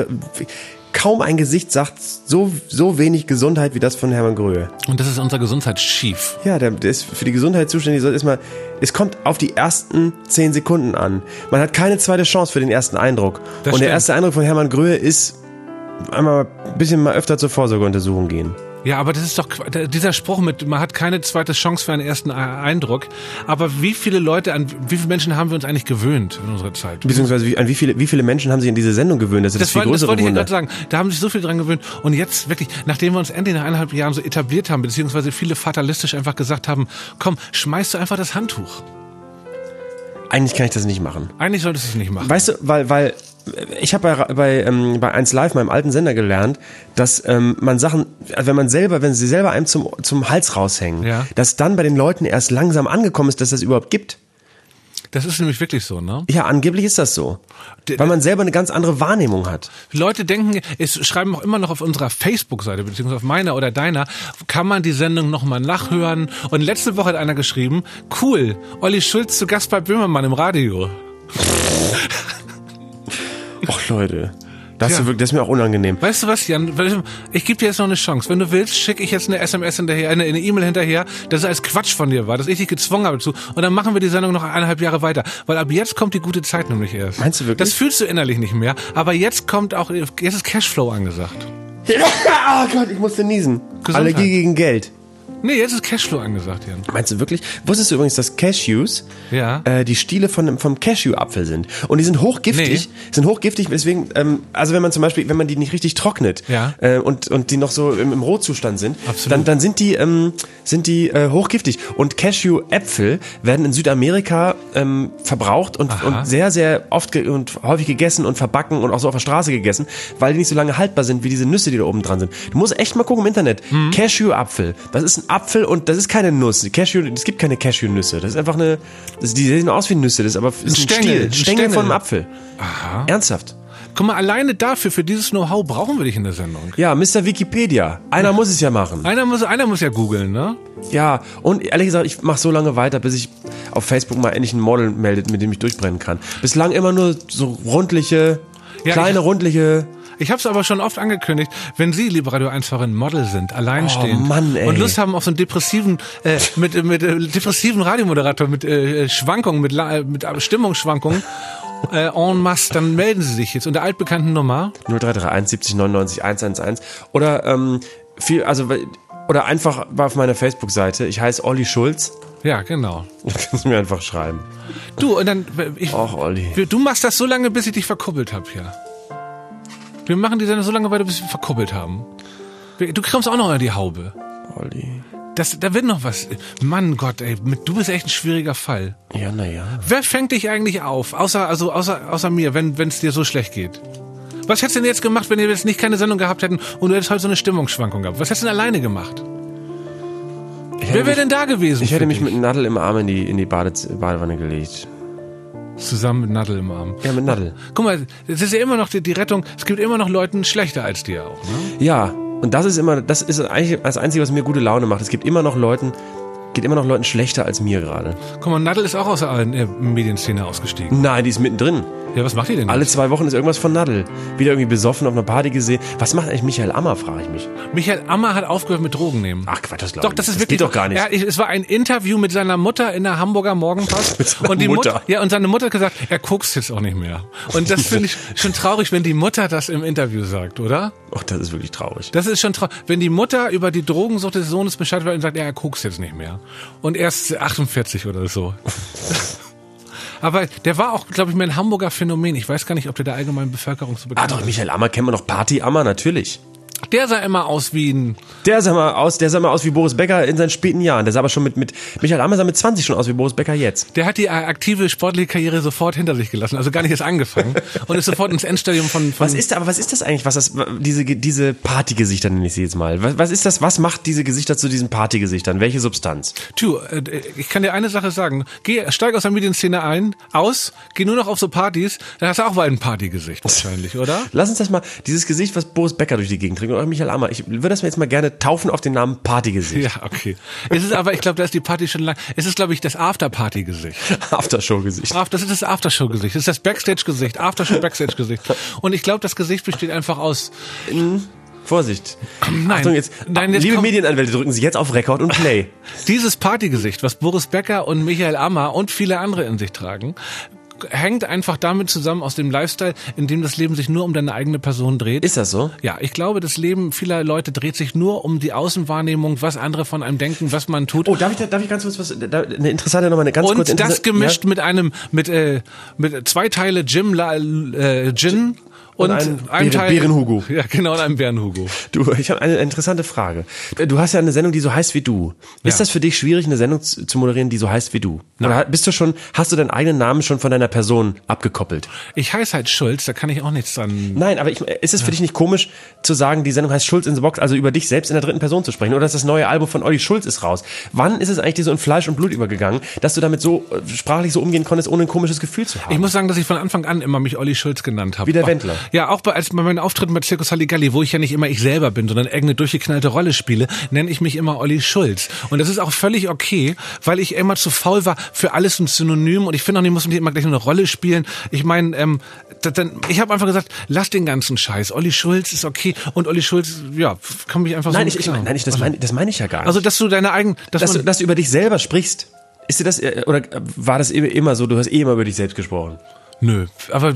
kaum ein Gesicht sagt so wenig Gesundheit wie das von Hermann Gröhe. Und das ist unser Gesundheitschef. Ja, der ist für die Gesundheit zuständig. Es kommt auf die ersten 10 Sekunden an. Man hat keine zweite Chance für den ersten Eindruck. Das Und der stimmt. erste Eindruck von Hermann Gröhe ist einmal ein bisschen mal öfter zur Vorsorgeuntersuchung gehen. Ja, aber das ist doch dieser Spruch mit, man hat keine zweite Chance für einen ersten Eindruck. Aber wie viele Menschen haben wir uns eigentlich gewöhnt in unserer Zeit? Beziehungsweise an wie viele Menschen haben sich an diese Sendung gewöhnt? Das ist das viel größere Das wollte ich ja Wunder. gerade sagen. Da haben sich so viel dran gewöhnt. Und jetzt wirklich, nachdem wir uns endlich nach 1,5 Jahren so etabliert haben, beziehungsweise viele fatalistisch einfach gesagt haben, komm, schmeißt du einfach das Handtuch. Eigentlich kann ich das nicht machen. Eigentlich solltest du es nicht machen. Weißt du, weil ich habe bei 1Live, meinem alten Sender, gelernt, dass man Sachen, also wenn sie selber einem zum Hals raushängen, dass dann bei den Leuten erst langsam angekommen ist, dass das überhaupt gibt. Das ist nämlich wirklich so, ne? Ja, angeblich ist das so. Weil man selber eine ganz andere Wahrnehmung hat. Leute denken, es schreiben auch immer noch auf unserer Facebook-Seite, beziehungsweise auf meiner oder deiner, kann man die Sendung nochmal nachhören. Und letzte Woche hat einer geschrieben, cool, Olli Schulz zu Gast bei Böhmermann im Radio. Och Leute, das ist mir auch unangenehm. Weißt du was, Jan? Ich gebe dir jetzt noch eine Chance. Wenn du willst, schicke ich jetzt eine SMS hinterher, eine E-Mail hinterher, dass es als Quatsch von dir war, dass ich dich gezwungen habe dazu. Und dann machen wir die Sendung noch 1,5 Jahre weiter. Weil ab jetzt kommt die gute Zeit nämlich erst. Meinst du wirklich? Das fühlst du innerlich nicht mehr. Aber jetzt ist Cashflow angesagt. Oh Gott, ich musste niesen. Gesundheit. Allergie gegen Geld. Nee, jetzt ist Cashflow angesagt, Jan. Meinst du wirklich? Wusstest du übrigens, dass Cashews die Stiele vom Cashew-Apfel sind? Und die sind hochgiftig. Deswegen, also wenn man zum Beispiel, wenn man die nicht richtig trocknet und die noch so im Rohzustand sind, dann sind die hochgiftig. Und Cashew-Äpfel werden in Südamerika verbraucht und sehr, sehr oft und häufig gegessen und verbacken und auch so auf der Straße gegessen, weil die nicht so lange haltbar sind wie diese Nüsse, die da oben dran sind. Du musst echt mal gucken im Internet. Cashew-Apfel. Das ist ein Apfel und das ist keine Nuss. Es gibt keine Cashew-Nüsse. Das ist einfach die sehen aus wie Nüsse. Das ist aber ein Stängel von einem Apfel. Aha. Ernsthaft. Guck mal, alleine dafür, für dieses Know-how brauchen wir dich in der Sendung. Ja, Mr. Wikipedia. Einer muss es ja machen. Einer muss ja googeln, ne? Ja, und ehrlich gesagt, ich mache so lange weiter, bis ich auf Facebook mal endlich ein Model meldet, mit dem ich durchbrennen kann. Bislang immer nur so rundliche. Ich habe es aber schon oft angekündigt, wenn Sie, liebe Radio 1-Fahrerin, Model sind, alleinstehend und Lust haben auf so einen depressiven, mit depressiven Radiomoderator, mit Schwankungen, mit Stimmungsschwankungen, en masse, dann melden Sie sich jetzt unter altbekannten Nummer 0331 70 99 111 oder oder einfach auf meiner Facebook-Seite. Ich heiße Olli Schulz. Ja, genau. Du kannst mir einfach schreiben. Du, und dann Olli. Du machst das so lange, bis ich dich verkuppelt habe hier. Wir machen die Sendung so lange weiter, bis wir verkuppelt haben. Du kriegst auch noch in die Haube. Olli. Da wird noch was. Mann Gott, ey, du bist echt ein schwieriger Fall. Ja, naja. Wer fängt dich eigentlich auf? Außer mir, wenn es dir so schlecht geht. Was hättest du denn jetzt gemacht, wenn wir jetzt nicht keine Sendung gehabt hätten und du hättest heute so eine Stimmungsschwankung gehabt? Was hättest du denn alleine gemacht? Wer wäre denn da gewesen? Ich hätte mich mit Nadel im Arm in die Badewanne gelegt. Zusammen mit Nadel im Arm. Ja, mit Nadel. Guck mal, es ist ja immer noch die Rettung. Es gibt immer noch Leuten schlechter als dir auch, ne? Ja, und das ist eigentlich das Einzige, was mir gute Laune macht. Es gibt immer noch Leuten schlechter als mir gerade. Guck mal, Nadel ist auch aus der Medienszene ausgestiegen. Nein, die ist mittendrin. Ja, was macht die denn? Alle 2 Wochen ist irgendwas von Nadel. Wieder irgendwie besoffen auf einer Party gesehen. Was macht eigentlich Michael Ammer, frage ich mich. Michael Ammer hat aufgehört mit Drogen nehmen. Ach Quatsch, das glaube ich. Doch, das ist wirklich. Geht doch gar nicht. Es war ein Interview mit seiner Mutter in der Hamburger Morgenpost. Mit seiner und die Mutter. Und seine Mutter hat gesagt, er kokst jetzt auch nicht mehr. Und das finde ich schon traurig, wenn die Mutter das im Interview sagt, oder? Ach, das ist wirklich traurig. Das ist schon traurig. Wenn die Mutter über die Drogensucht des Sohnes Bescheid weiß und sagt, er kokst jetzt nicht mehr. Und er ist 48 oder so. Aber der war auch, glaube ich, mehr ein Hamburger Phänomen. Ich weiß gar nicht, ob der allgemeinen Bevölkerung so bekannt ist. Doch, Michael Ammer kennen wir noch. Party Ammer, natürlich. Der sah immer aus wie ein... Der sah mal aus wie Boris Becker in seinen späten Jahren. Der sah aber schon mit Michael Ammer sah mit 20 schon aus wie Boris Becker jetzt. Der hat die aktive sportliche Karriere sofort hinter sich gelassen, also gar nicht erst angefangen und ist sofort ins Endstadium von Was ist das eigentlich, diese Partygesichter, nenne ich sie jetzt mal. Was ist das, was macht diese Gesichter zu diesen Partygesichtern? Welche Substanz? Ich kann dir eine Sache sagen. Steig aus der Medienszene geh nur noch auf so Partys, dann hast du auch mal ein Partygesicht wahrscheinlich, oder? Lass uns das mal, dieses Gesicht, was Boris Becker durch die Gegend trägt, oder Michael Ammer. Ich würde das mir jetzt mal gerne taufen auf den Namen Partygesicht. Ja, okay. Es ist aber, ich glaube, da ist die Party schon lang. Es ist, glaube ich, das After-Party-Gesicht. Aftershow-Gesicht. Das ist das Aftershow-Gesicht. Das ist das Backstage-Gesicht. Aftershow-Backstage-Gesicht. Und ich glaube, das Gesicht besteht einfach aus... Vorsicht. Nein. Achtung, jetzt liebe Medienanwälte, drücken Sie jetzt auf Record und Play. Dieses Partygesicht, was Boris Becker und Michael Ammer und viele andere in sich tragen, hängt einfach damit zusammen aus dem Lifestyle, in dem das Leben sich nur um deine eigene Person dreht. Ist das so? Ja, ich glaube, das Leben vieler Leute dreht sich nur um die Außenwahrnehmung, was andere von einem denken, was man tut. Oh, darf ich ganz kurz eine interessante nochmal, eine ganz kurze... Und das gemischt mit 2 Teile Gin und einem Teil Bärenhugo. Ja, genau, und einem Bärenhugo. Du, ich habe eine interessante Frage. Du hast ja eine Sendung, die so heißt wie du. Ist das für dich schwierig, eine Sendung zu moderieren, die so heißt wie du? Oder hast du deinen eigenen Namen schon von deiner Person abgekoppelt? Ich heiße halt Schulz, da kann ich auch nichts dran. Nein, aber ist es für dich nicht komisch zu sagen, die Sendung heißt Schulz in the Box, also über dich selbst in der dritten Person zu sprechen? Oder dass das neue Album von Olli Schulz ist raus? Wann ist es eigentlich dir so in Fleisch und Blut übergegangen, dass du damit so sprachlich so umgehen konntest, ohne ein komisches Gefühl zu haben? Ich muss sagen, dass ich von Anfang an immer mich Olli Schulz genannt habe. Wie der Wendler. Ja, auch bei meinen Auftritten bei Circus Halligalli, wo ich ja nicht immer ich selber bin, sondern irgendeine durchgeknallte Rolle spiele, nenne ich mich immer Olli Schulz. Und das ist auch völlig okay, weil ich immer zu faul war für alles ein Synonym und ich finde auch, ich muss nicht immer gleich eine Rolle spielen. Ich meine, ich habe einfach gesagt, lass den ganzen Scheiß. Olli Schulz ist okay und Olli Schulz, ja, kann mich einfach Nein, so... das meine ich ja gar nicht. Also, dass du deine eigenen... Dass du über dich selber sprichst. Ist dir das, oder war das immer so, du hast immer über dich selbst gesprochen? Nö, aber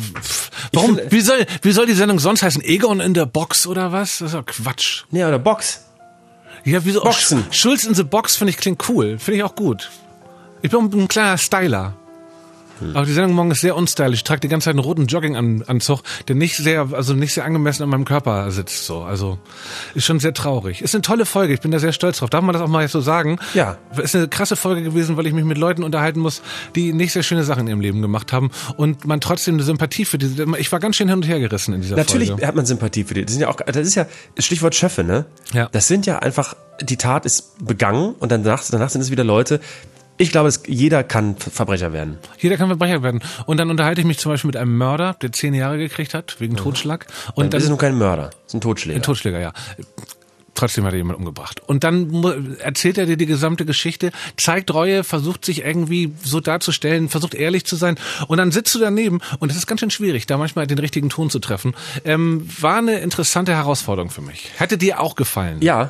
warum? Wie soll die Sendung sonst heißen? Egon in der Box oder was? Das ist doch Quatsch. Ja, oder Box. Ja, wieso? Boxen. Schulz in the Box finde ich klingt cool. Finde ich auch gut. Ich bin ein kleiner Styler. Aber die Sendung morgen ist sehr unstylisch. Ich trage die ganze Zeit einen roten Jogginganzug, der nicht sehr angemessen an meinem Körper sitzt. So, also ist schon sehr traurig. Ist eine tolle Folge. Ich bin da sehr stolz drauf. Darf man das auch mal jetzt so sagen? Ja. Ist eine krasse Folge gewesen, weil ich mich mit Leuten unterhalten muss, die nicht sehr schöne Sachen in ihrem Leben gemacht haben und man trotzdem eine Sympathie für diese. Ich war ganz schön hin und her gerissen in dieser Natürlich Folge. Hat man Sympathie für die. Das ist ja Stichwort Schöffe, ne? Ja. Das sind ja einfach, die Tat ist begangen und danach sind es wieder Leute. Ich glaube, jeder kann Verbrecher werden. Jeder kann Verbrecher werden. Und dann unterhalte ich mich zum Beispiel mit einem Mörder, der 10 Jahre gekriegt hat, wegen Totschlag. Und das ist nun kein Mörder, das ist ein Totschläger. Ein Totschläger, ja. Trotzdem hat er jemanden umgebracht. Und dann erzählt er dir die gesamte Geschichte, zeigt Reue, versucht sich irgendwie so darzustellen, versucht ehrlich zu sein. Und dann sitzt du daneben und es ist ganz schön schwierig, da manchmal den richtigen Ton zu treffen. War eine interessante Herausforderung für mich. Hätte dir auch gefallen? Ja,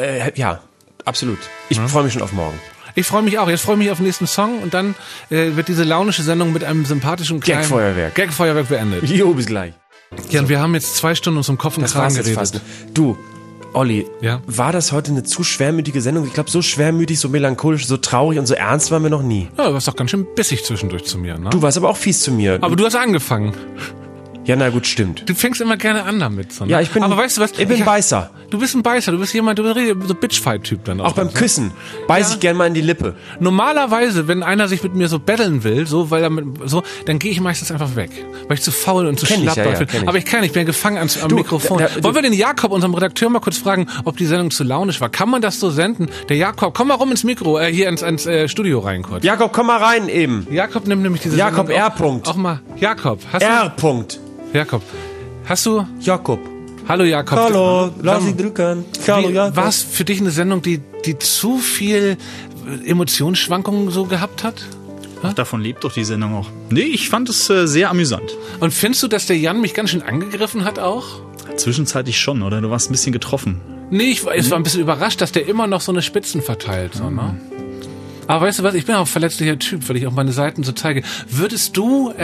absolut. Ich freue mich schon auf morgen. Ich freue mich auch. Jetzt freue ich mich auf den nächsten Song und dann wird diese launische Sendung mit einem sympathischen kleinen Gagfeuerwerk beendet. Jo, bis gleich. Ja, und wir haben jetzt 2 Stunden uns um Kopf und Kragen geredet. Fast. Du, Olli, ja? War das heute eine zu schwermütige Sendung? Ich glaube, so schwermütig, so melancholisch, so traurig und so ernst waren wir noch nie. Ja, du warst doch ganz schön bissig zwischendurch zu mir, ne? Du warst aber auch fies zu mir. Aber du hast angefangen. Ja, na gut, stimmt. Du fängst immer gerne an damit. So, ne? Ja, aber weißt du was? Ich bin Beißer. Du bist ein Beißer, du bist jemand, du bist so Bitchfight-Typ dann auch. Auch beim Küssen beiß ich gern mal in die Lippe. Normalerweise, wenn einer sich mit mir so battlen will, dann gehe ich meistens einfach weg. Weil ich zu faul und zu schlapp bin. Aber ich bin ja gefangen am Mikrofon. Wollen wir den Jakob, unserem Redakteur, mal kurz fragen, ob die Sendung zu launisch war? Kann man das so senden? Der Jakob, komm mal rum ins Mikro, hier ins Studio rein kurz. Jakob, komm mal rein eben. Jakob nimmt nämlich diese Jakob Sendung R. Auch mal, Jakob, hast du... R. Jakob, hast du... Jakob. Hallo Jakob. Hallo, lass dich drücken. Hallo Jakob. War es für dich eine Sendung, die zu viel Emotionsschwankungen so gehabt hat? Ach, davon lebt doch die Sendung auch. Nee, ich fand es sehr amüsant. Und findest du, dass der Jan mich ganz schön angegriffen hat auch? Zwischenzeitlich schon, oder? Du warst ein bisschen getroffen. Nee, ich war ein bisschen überrascht, dass der immer noch so eine Spitzen verteilt. So, ne? Aber weißt du was, ich bin auch ein verletzlicher Typ, weil ich auch meine Seiten so zeige. Würdest du,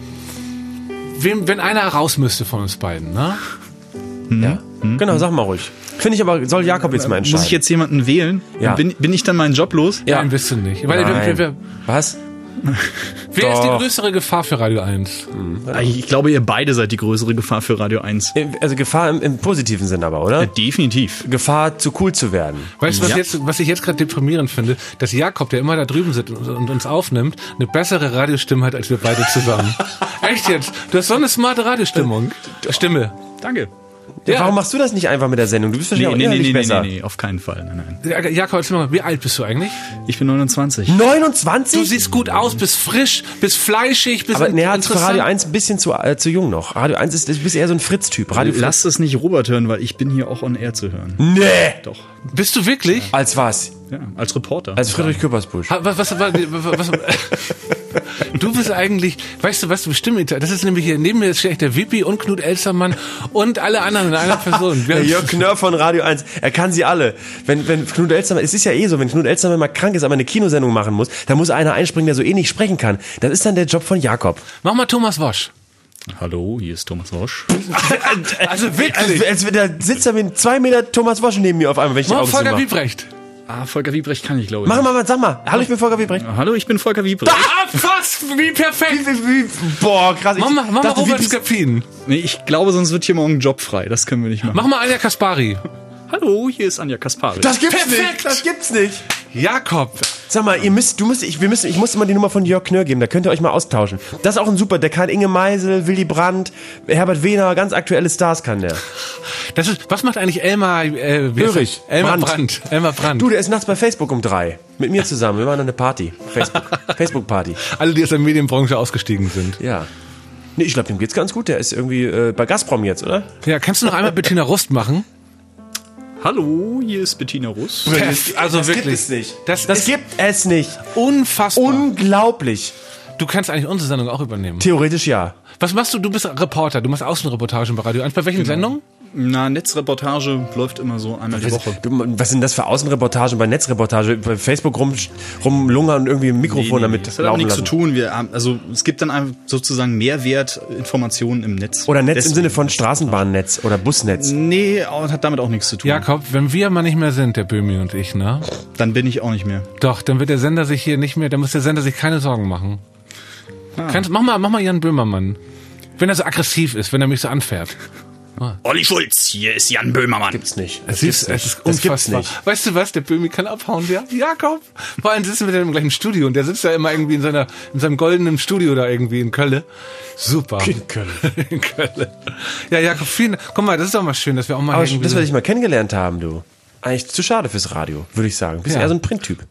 wenn einer raus müsste von uns beiden, ne? Ja, genau, sag mal ruhig. Finde ich aber, soll Jakob jetzt mal entscheiden. Muss ich jetzt jemanden wählen? Ja. Bin ich dann meinen Job los? Ja. Nein, bist du nicht. Was? Wer ist die größere Gefahr für Radio 1? Ich glaube, ihr beide seid die größere Gefahr für Radio 1. Also Gefahr im positiven Sinn aber, oder? Ja, definitiv. Gefahr, zu cool zu werden. Weißt du, was ich jetzt gerade deprimierend finde? Dass Jakob, der immer da drüben sitzt und uns aufnimmt, eine bessere Radiostimme hat als wir beide zusammen. Echt jetzt? Du hast so eine smarte Stimme. Danke. Ja. Warum machst du das nicht einfach mit der Sendung? Du bist wahrscheinlich nicht besser. Nee, auf keinen Fall. Nein. Jakob, erzähl mal, wie alt bist du eigentlich? Ich bin 29. 29? Du siehst gut aus, bist frisch, bist fleischig, bist interessant. Aber für Radio 1 ein bisschen zu jung noch. Radio 1 du bist eher so ein Fritz-Typ. Lass es nicht Robert hören, weil ich bin hier auch on air zu hören. Nee! Doch. Bist du wirklich? Ja. Als was? Ja, als Reporter. Als Friedrich Küppersbusch. Was du bist eigentlich, weißt du was, bestimmt, das ist nämlich hier, neben mir ist echt der Wippi und Knut Elstermann und alle anderen in einer Person. Der Jörg Knörr von Radio 1, er kann sie alle. Wenn Knut Elstermann, es ist ja so, wenn Knut Elstermann mal krank ist, aber eine Kinosendung machen muss, dann muss einer einspringen, der so nicht sprechen kann. Das ist dann der Job von Jakob. Mach mal Thomas Wosch. Hallo, hier ist Thomas Wosch. Also wirklich? Da sitzt da mit 2 Meter Thomas Wosch neben mir auf einmal, wenn ich die Augen zumache. Volker Wiebrecht. Volker Wiebrecht kann ich, glaube ich. Mach mal, sag mal. Hallo, ich bin Volker Wiebrecht. Hallo, ich bin Volker Wiebrecht. Fast, wie perfekt. Boah, krass. Mach mal Robert Skapin. Nee, ich glaube, sonst wird hier morgen ein Job frei. Das können wir nicht machen. Mach mal Anja Kaspari. Hallo, hier ist Anja Kaspari. Das gibt's Perfekt. nicht. Das gibt's nicht. Jakob. Sag mal, ich muss immer die Nummer von Jörg Knörr geben, da könnt ihr euch mal austauschen. Das ist auch ein super, der kann Inge Meisel, Willy Brandt, Herbert Wehner, ganz aktuelle Stars kann der. Was macht eigentlich Elmar Ulrich. Elmar Brandt. Elmar Brandt. Du, der ist nachts bei Facebook um 3. Mit mir zusammen, wir machen eine Party. Facebook-Party. Alle, die aus der Medienbranche ausgestiegen sind. Ja. Nee, ich glaube, dem geht's ganz gut, der ist irgendwie bei Gazprom jetzt, oder? Ja, kannst du noch einmal Bettina Rust machen? Hallo, hier ist Bettina Rust. Also das wirklich. gibt es nicht. Das gibt es nicht. Unfassbar. Unglaublich. Du kannst eigentlich unsere Sendung auch übernehmen. Theoretisch ja. Was machst du? Du bist Reporter, du machst Außenreportagen bei Radio 1. Bei welchen Sendungen? Na, Netzreportage läuft immer so einmal die Woche. Was sind das für Außenreportagen bei Netzreportage? Bei Facebook rumlungern und irgendwie ein Mikrofon damit das hat aber nichts zu tun. Es gibt dann einfach sozusagen Mehrwertinformationen im Netz. Oder Netz im Sinne von Straßenbahnnetz oder Busnetz. Nee, hat damit auch nichts zu tun. Jakob, wenn wir mal nicht mehr sind, der Böhmi und ich, ne? Dann bin ich auch nicht mehr. Doch, dann wird der Sender sich hier nicht mehr, dann muss der Sender sich keine Sorgen machen. Mach mal Jan Böhmermann. Wenn er so aggressiv ist, wenn er mich so anfährt. Olli Schulz, hier ist Jan Böhmermann. Gibt's nicht. Es ist unfassbar. Weißt du was, der Böhmi kann abhauen, ja? Jakob. Vor allem sitzen wir da im gleichen Studio und der sitzt da immer irgendwie in seinem goldenen Studio da irgendwie in Köln. Super. In Köln. In Köln. Ja, Jakob, vielen Dank. Guck mal, das ist doch mal schön, dass wir auch mal Aber dass wir dich mal kennengelernt haben, du. Eigentlich zu schade fürs Radio, würde ich sagen. Bist eher so ein Printtyp.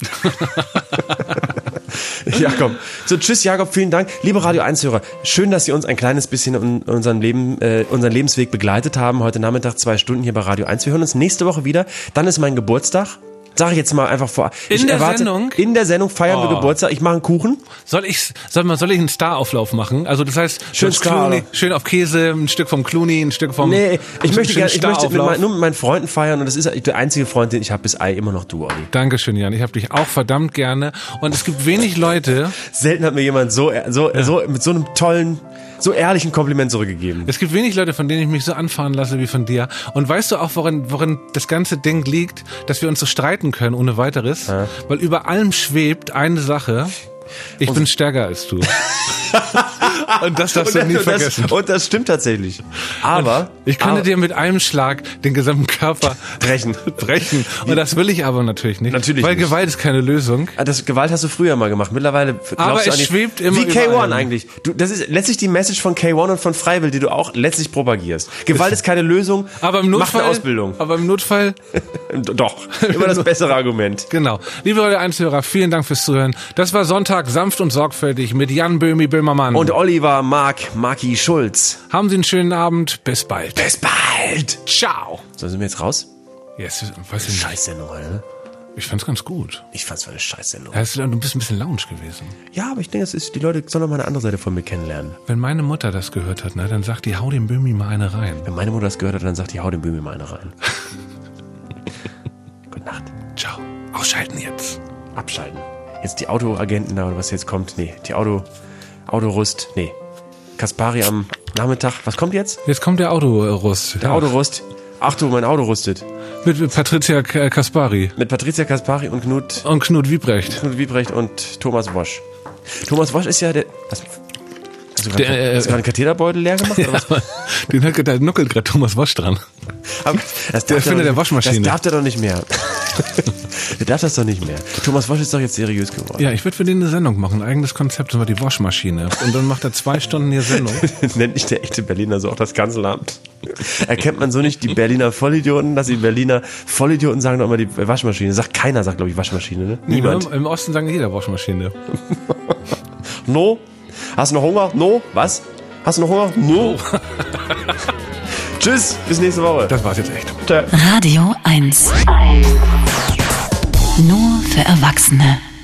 Jakob. So, tschüss Jakob, vielen Dank. Liebe Radio 1-Hörer, schön, dass Sie uns ein kleines bisschen in unseren Lebensweg begleitet haben. Heute Nachmittag 2 Stunden hier bei Radio 1. Wir hören uns nächste Woche wieder. Dann ist mein Geburtstag. Sag ich jetzt mal einfach vor. In der Sendung feiern wir Geburtstag. Ich mache einen Kuchen. Soll ich einen Starauflauf machen? Also das heißt, schön auf Käse, ein Stück vom Clooney, ein Stück vom... Nee, ich möchte nur mit meinen Freunden feiern und das ist der einzige Freund, den ich habe, bis Ei immer noch du, Olli. Dankeschön, Jan. Ich habe dich auch verdammt gerne und es gibt wenig Leute... Selten hat mir jemand so mit so einem tollen... so ehrlichen Kompliment zurückgegeben. Es gibt wenig Leute, von denen ich mich so anfahren lasse wie von dir. Und weißt du auch, worin das ganze Ding liegt, dass wir uns so streiten können ohne weiteres? Ja. Weil über allem schwebt eine Sache. Ich bin stärker als du. Und das darfst du nie vergessen. Und das stimmt tatsächlich. Aber ich könnte dir mit einem Schlag den gesamten Körper brechen. Und das will ich aber natürlich nicht. Weil nicht. Gewalt ist keine Lösung. Gewalt hast du früher mal gemacht. Mittlerweile glaubst aber du es schwebt immer wie K1 eigentlich. Das ist letztlich die Message von K1 und von Freiwill, die du auch letztlich propagierst. Gewalt ist keine Lösung. Aber im Notfall, macht eine Ausbildung. Aber im Notfall doch. Immer das bessere Argument. Genau. Liebe Radio 1-Hörer, vielen Dank fürs Zuhören. Das war Sonntag sanft und sorgfältig mit Jan Böhmermann und Oliver Marki Schulz. Haben Sie einen schönen Abend. Bis bald. Bis bald. Ciao. So, sind wir jetzt raus? Yes, weiß ich Scheißsendung, oder? Ich fand's ganz gut. Ich fand's eine Scheißsendung. Du bist ein bisschen lounge gewesen. Ja, aber ich denke, die Leute sollen noch mal eine andere Seite von mir kennenlernen. Wenn meine Mutter das gehört hat, dann sagt die, hau dem Böhmi mal eine rein. Wenn meine Mutter das gehört hat, dann sagt die, hau dem Böhmi mal eine rein. Gute Nacht. Ciao. Ausschalten jetzt. Abschalten. Jetzt die Autoagenten da oder was jetzt kommt. Nee, die Autorust. Nee. Kaspari am Nachmittag. Was kommt jetzt? Jetzt kommt der Autorust. Der Autorust. Ach du, mein Auto rustet. Mit Patricia Kaspari. Mit Patricia Kaspari und Knut. Und Knut Wiebrecht. Knut Wiebrecht und Thomas Wosch. Thomas Wosch ist ja der... Hast du gerade einen Katheterbeutel leer gemacht? Oder was? Da nuckelt gerade Thomas Wosch dran. Der Erfinder der Waschmaschine. Das darf der doch nicht mehr. Der darf das doch nicht mehr. Thomas Wosch ist doch jetzt seriös geworden. Ja, ich würde für den eine Sendung machen. Ein eigenes Konzept, das war die Waschmaschine. Und dann macht er 2 Stunden hier Sendung. Nennt nicht der echte Berliner so auch das Kanzleramt? Erkennt man so nicht die Berliner Vollidioten, dass die Berliner Vollidioten sagen doch immer die Waschmaschine. Keiner sagt, glaube ich, Waschmaschine, ne? Niemand. Im Osten sagen jeder Waschmaschine. No? Hast du noch Hunger? No? Was? Hast du noch Hunger? No? Tschüss, bis nächste Woche. Das war's jetzt echt. Radio 1. Nur für Erwachsene.